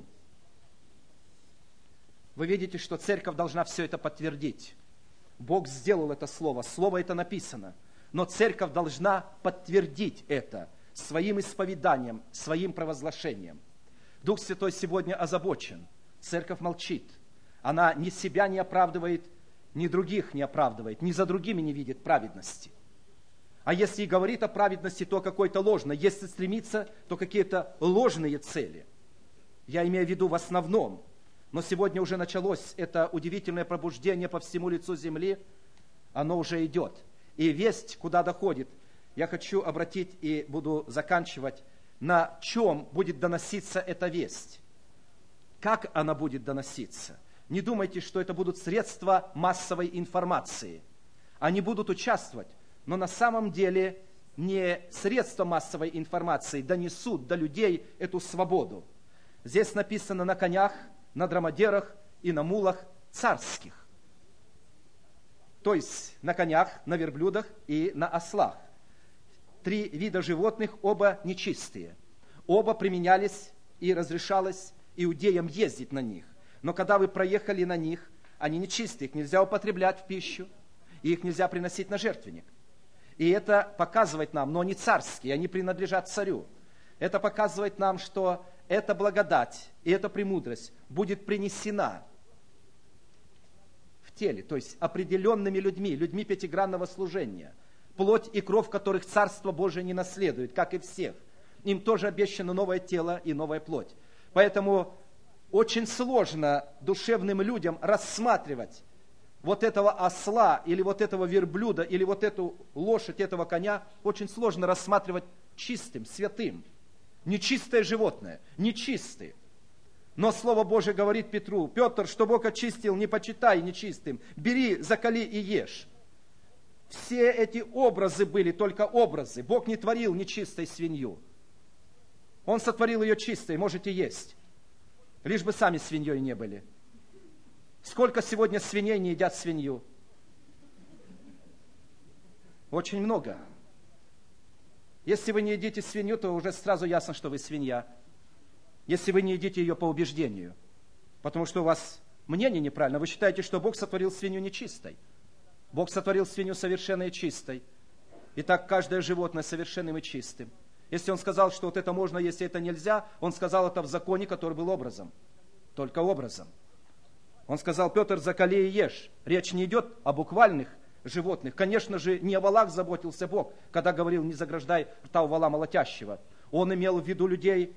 Вы видите, что церковь должна все это подтвердить. Бог сделал это слово это написано, но церковь должна подтвердить это своим исповеданием, своим провозглашением. Дух Святой сегодня озабочен, церковь молчит. Она ни себя не оправдывает, ни других не оправдывает, ни за другими не видит праведности. А если и говорит о праведности, то какой-то ложной. Если стремится, то какие-то ложные цели. Я имею в виду в основном. Но сегодня уже началось это удивительное пробуждение по всему лицу земли. Оно уже идет. И весть, куда доходит, я хочу обратить и буду заканчивать, на чем будет доноситься эта весть. Как она будет доноситься? Не думайте, что это будут средства массовой информации. Они будут участвовать, но на самом деле не средства массовой информации донесут до людей эту свободу. Здесь написано на конях, на драмадерах и на мулах царских. То есть на конях, на верблюдах и на ослах. 3 вида животных, оба нечистые. Оба применялись и разрешалось иудеям ездить на них. Но когда вы проехали на них, они нечистые, их нельзя употреблять в пищу, и их нельзя приносить на жертвенник. И это показывает нам, но они царские, они принадлежат царю. Это показывает нам, что эта благодать и эта премудрость будет принесена в теле, то есть определенными людьми, людьми пятигранного служения, плоть и кровь которых Царство Божие не наследует, как и всех. Им тоже обещано новое тело и новая плоть. Поэтому очень сложно душевным людям рассматривать вот этого осла, или вот этого верблюда, или вот эту лошадь, этого коня, очень сложно рассматривать чистым, святым. Нечистое животное, нечистый. Но Слово Божие говорит Петру: Петр, что Бог очистил, не почитай нечистым, бери, закали и ешь. Все эти образы были только образы. Бог не творил нечистой свинью. Он сотворил ее чистой, можете есть. Лишь бы сами свиньей не были. Сколько сегодня свиней не едят свинью? Очень много. Если вы не едите свинью, то уже сразу ясно, что вы свинья. Если вы не едите ее по убеждению. Потому что у вас мнение неправильно. Вы считаете, что Бог сотворил свинью нечистой. Бог сотворил свинью совершенной и чистой. Итак, каждое животное совершенным и чистым. Если Он сказал, что вот это можно, если это нельзя, Он сказал это в законе, который был образом. Только образом. Он сказал: Петр, закали и ешь. Речь не идет о буквальных животных. Конечно же, не о волах заботился Бог, когда говорил: не заграждай рта у вола молотящего. Он имел в виду людей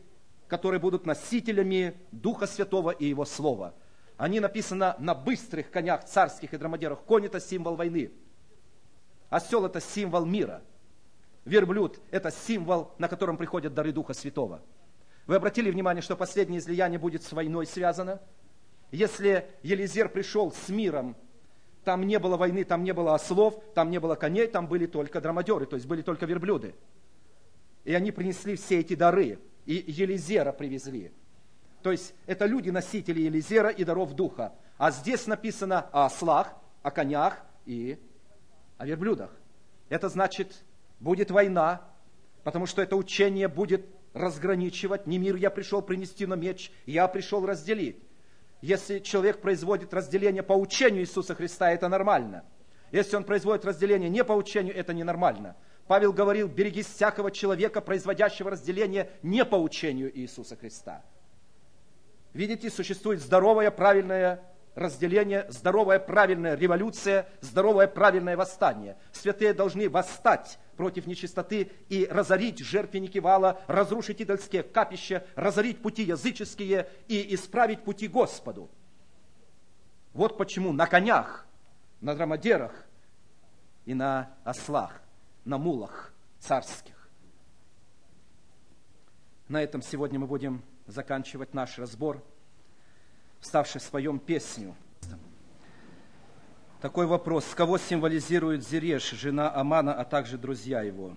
которые будут носителями Духа Святого и Его Слова. Они написаны на быстрых конях царских и драмадерах. Конь – это символ войны. Осел – это символ мира. Верблюд – это символ, на котором приходят дары Духа Святого. Вы обратили внимание, что последнее излияние будет с войной связано? Если Елизер пришел с миром, там не было войны, там не было ослов, там не было коней, там были только драмадеры, то есть были только верблюды. И они принесли все эти дары, и Елизера привезли. То есть это люди-носители Елизера и даров Духа. А здесь написано о ослах, о конях и о верблюдах. Это значит, будет война, потому что это учение будет разграничивать. Не мир я пришел принести, но меч я пришел разделить. Если человек производит разделение по учению Иисуса Христа, это нормально. Если он производит разделение не по учению, это ненормально. Павел говорил, берегись всякого человека, производящего разделение не по учению Иисуса Христа. Видите, существует здоровое, правильное разделение, здоровая, правильная революция, здоровое, правильное восстание. Святые должны восстать против нечистоты и разорить жертвенники Ваала, разрушить идольские капища, разорить пути языческие и исправить пути Господу. Вот почему на конях, на драмадерах и на ослах, на мулах царских. На этом сегодня мы будем заканчивать наш разбор, вставший споем песню. Такой вопрос. Кого символизирует Зереш, жена Амана, а также друзья его?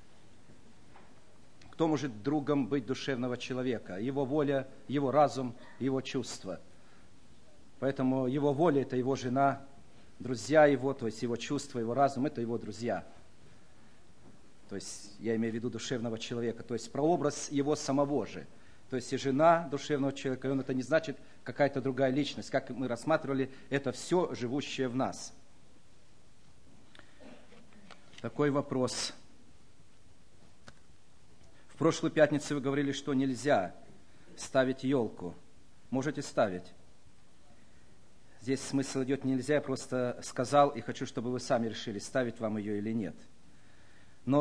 Кто может другом быть душевного человека? Его воля, его разум, его чувства. Поэтому его воля – это его жена, друзья его, то есть его чувства, его разум – это его друзья. То есть я имею в виду душевного человека, то есть прообраз его самого же. То есть и жена душевного человека, и он, это не значит какая-то другая личность. Как мы рассматривали, это все живущее в нас. Такой вопрос. В прошлую пятницу вы говорили, что нельзя ставить елку. Можете ставить. Здесь смысл идет нельзя, я просто сказал и хочу, чтобы вы сами решили, ставить вам ее или нет. Но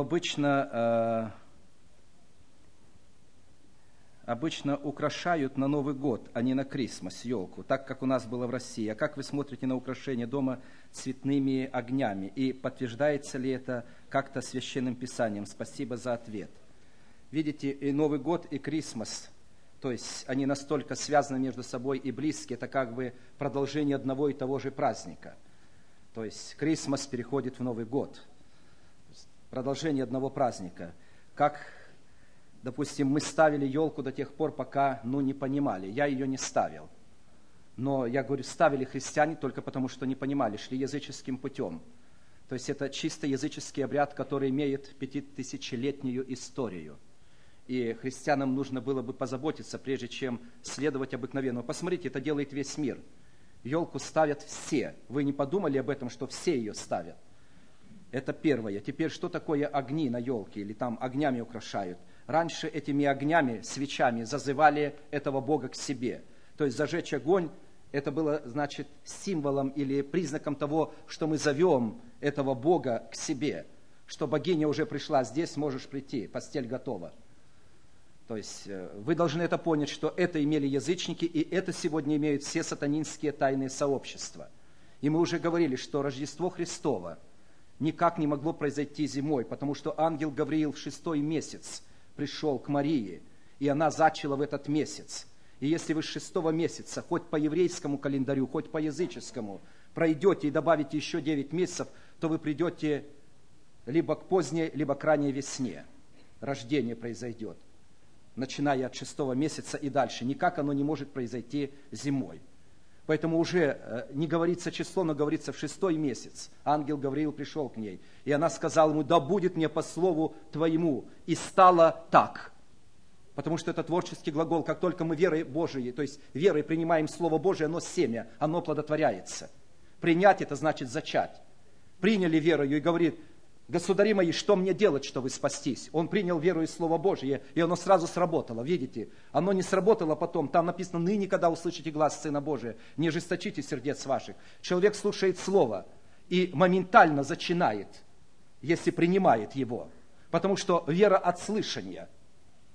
обычно украшают на Новый год, а не на Крисмас елку, так как у нас было в России. А как вы смотрите на украшение дома цветными огнями? И подтверждается ли это как-то священным писанием? Спасибо за ответ. Видите, и Новый год, и Крисмас, то есть они настолько связаны между собой и близки, это как бы продолжение одного и того же праздника. То есть Крисмас переходит в Новый год. Продолжение одного праздника. Как, допустим, мы ставили елку до тех пор, пока, не понимали. Я ее не ставил. Но, я говорю, ставили христиане только потому, что не понимали, шли языческим путем. То есть это чисто языческий обряд, который имеет 5000-летнюю историю. И христианам нужно было бы позаботиться, прежде чем следовать обыкновенному. Посмотрите, это делает весь мир. Елку ставят все. Вы не подумали об этом, что все ее ставят? Это первое. Теперь, что такое огни на елке или там огнями украшают? Раньше этими огнями, свечами зазывали этого Бога к себе. То есть зажечь огонь, это было, значит, символом или признаком того, что мы зовем этого Бога к себе. Что богиня уже пришла, здесь можешь прийти, постель готова. То есть вы должны это понять, что это имели язычники, и это сегодня имеют все сатанинские тайные сообщества. И мы уже говорили, что Рождество Христово никак не могло произойти зимой, потому что ангел Гавриил в 6-й месяц пришел к Марии, и она зачала в этот месяц. И если вы с 6-го месяца, хоть по еврейскому календарю, хоть по языческому, пройдете и добавите еще 9 месяцев, то вы придете либо к поздней, либо к ранней весне. Рождение произойдет, начиная от 6-го месяца и дальше. Никак оно не может произойти зимой. Поэтому уже не говорится число, но говорится в 6-й месяц. Ангел Гавриил пришел к ней, и она сказала ему: да будет мне по слову твоему. И стало так. Потому что это творческий глагол. Как только мы верой Божией, то есть верой принимаем Слово Божие, оно семя, оно плодотворяется. Принять это значит зачать. Приняли верою и говорит: государи мои, что мне делать, чтобы спастись? Он принял веру и Слово Божие, и оно сразу сработало. Видите, оно не сработало потом. Там написано: ныне, когда услышите глас Сына Божия, не ожесточите сердец ваших. Человек слушает Слово и моментально зачинает, если принимает его. Потому что вера от слышания.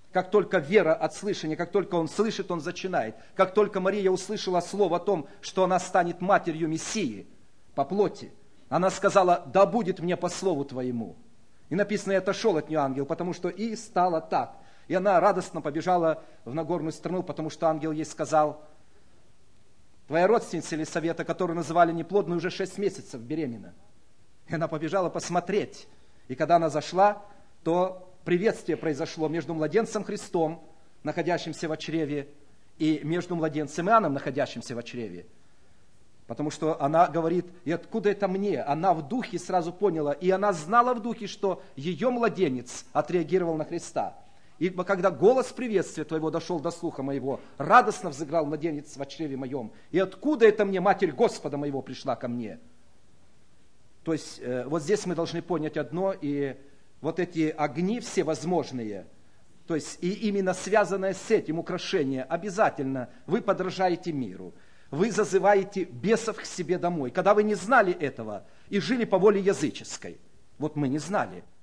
Как только вера от слышания, как только он слышит, он зачинает. Как только Мария услышала слово о том, что она станет матерью Мессии по плоти, она сказала: да будет мне по слову твоему. И написано, и отошел от нее ангел, потому что и стало так. И она радостно побежала в Нагорную страну, потому что ангел ей сказал: твоя родственница Елисавета, которую называли неплодной, уже 6 месяцев беременна. И она побежала посмотреть. И когда она зашла, то приветствие произошло между младенцем Христом, находящимся в чреве, и между младенцем Иоанном, находящимся в чреве. Потому что она говорит: и откуда это мне? Она в духе сразу поняла, и она знала в духе, что ее младенец отреагировал на Христа. И когда голос приветствия твоего дошел до слуха моего, радостно взыграл младенец в чреве моем. И откуда это мне, Матерь Господа моего, пришла ко мне? То есть вот здесь мы должны понять одно, и вот эти огни всевозможные, то есть и именно связанное с этим украшение, обязательно вы подражаете миру. Вы зазываете бесов к себе домой, когда вы не знали этого и жили по воле языческой. Вот мы не знали.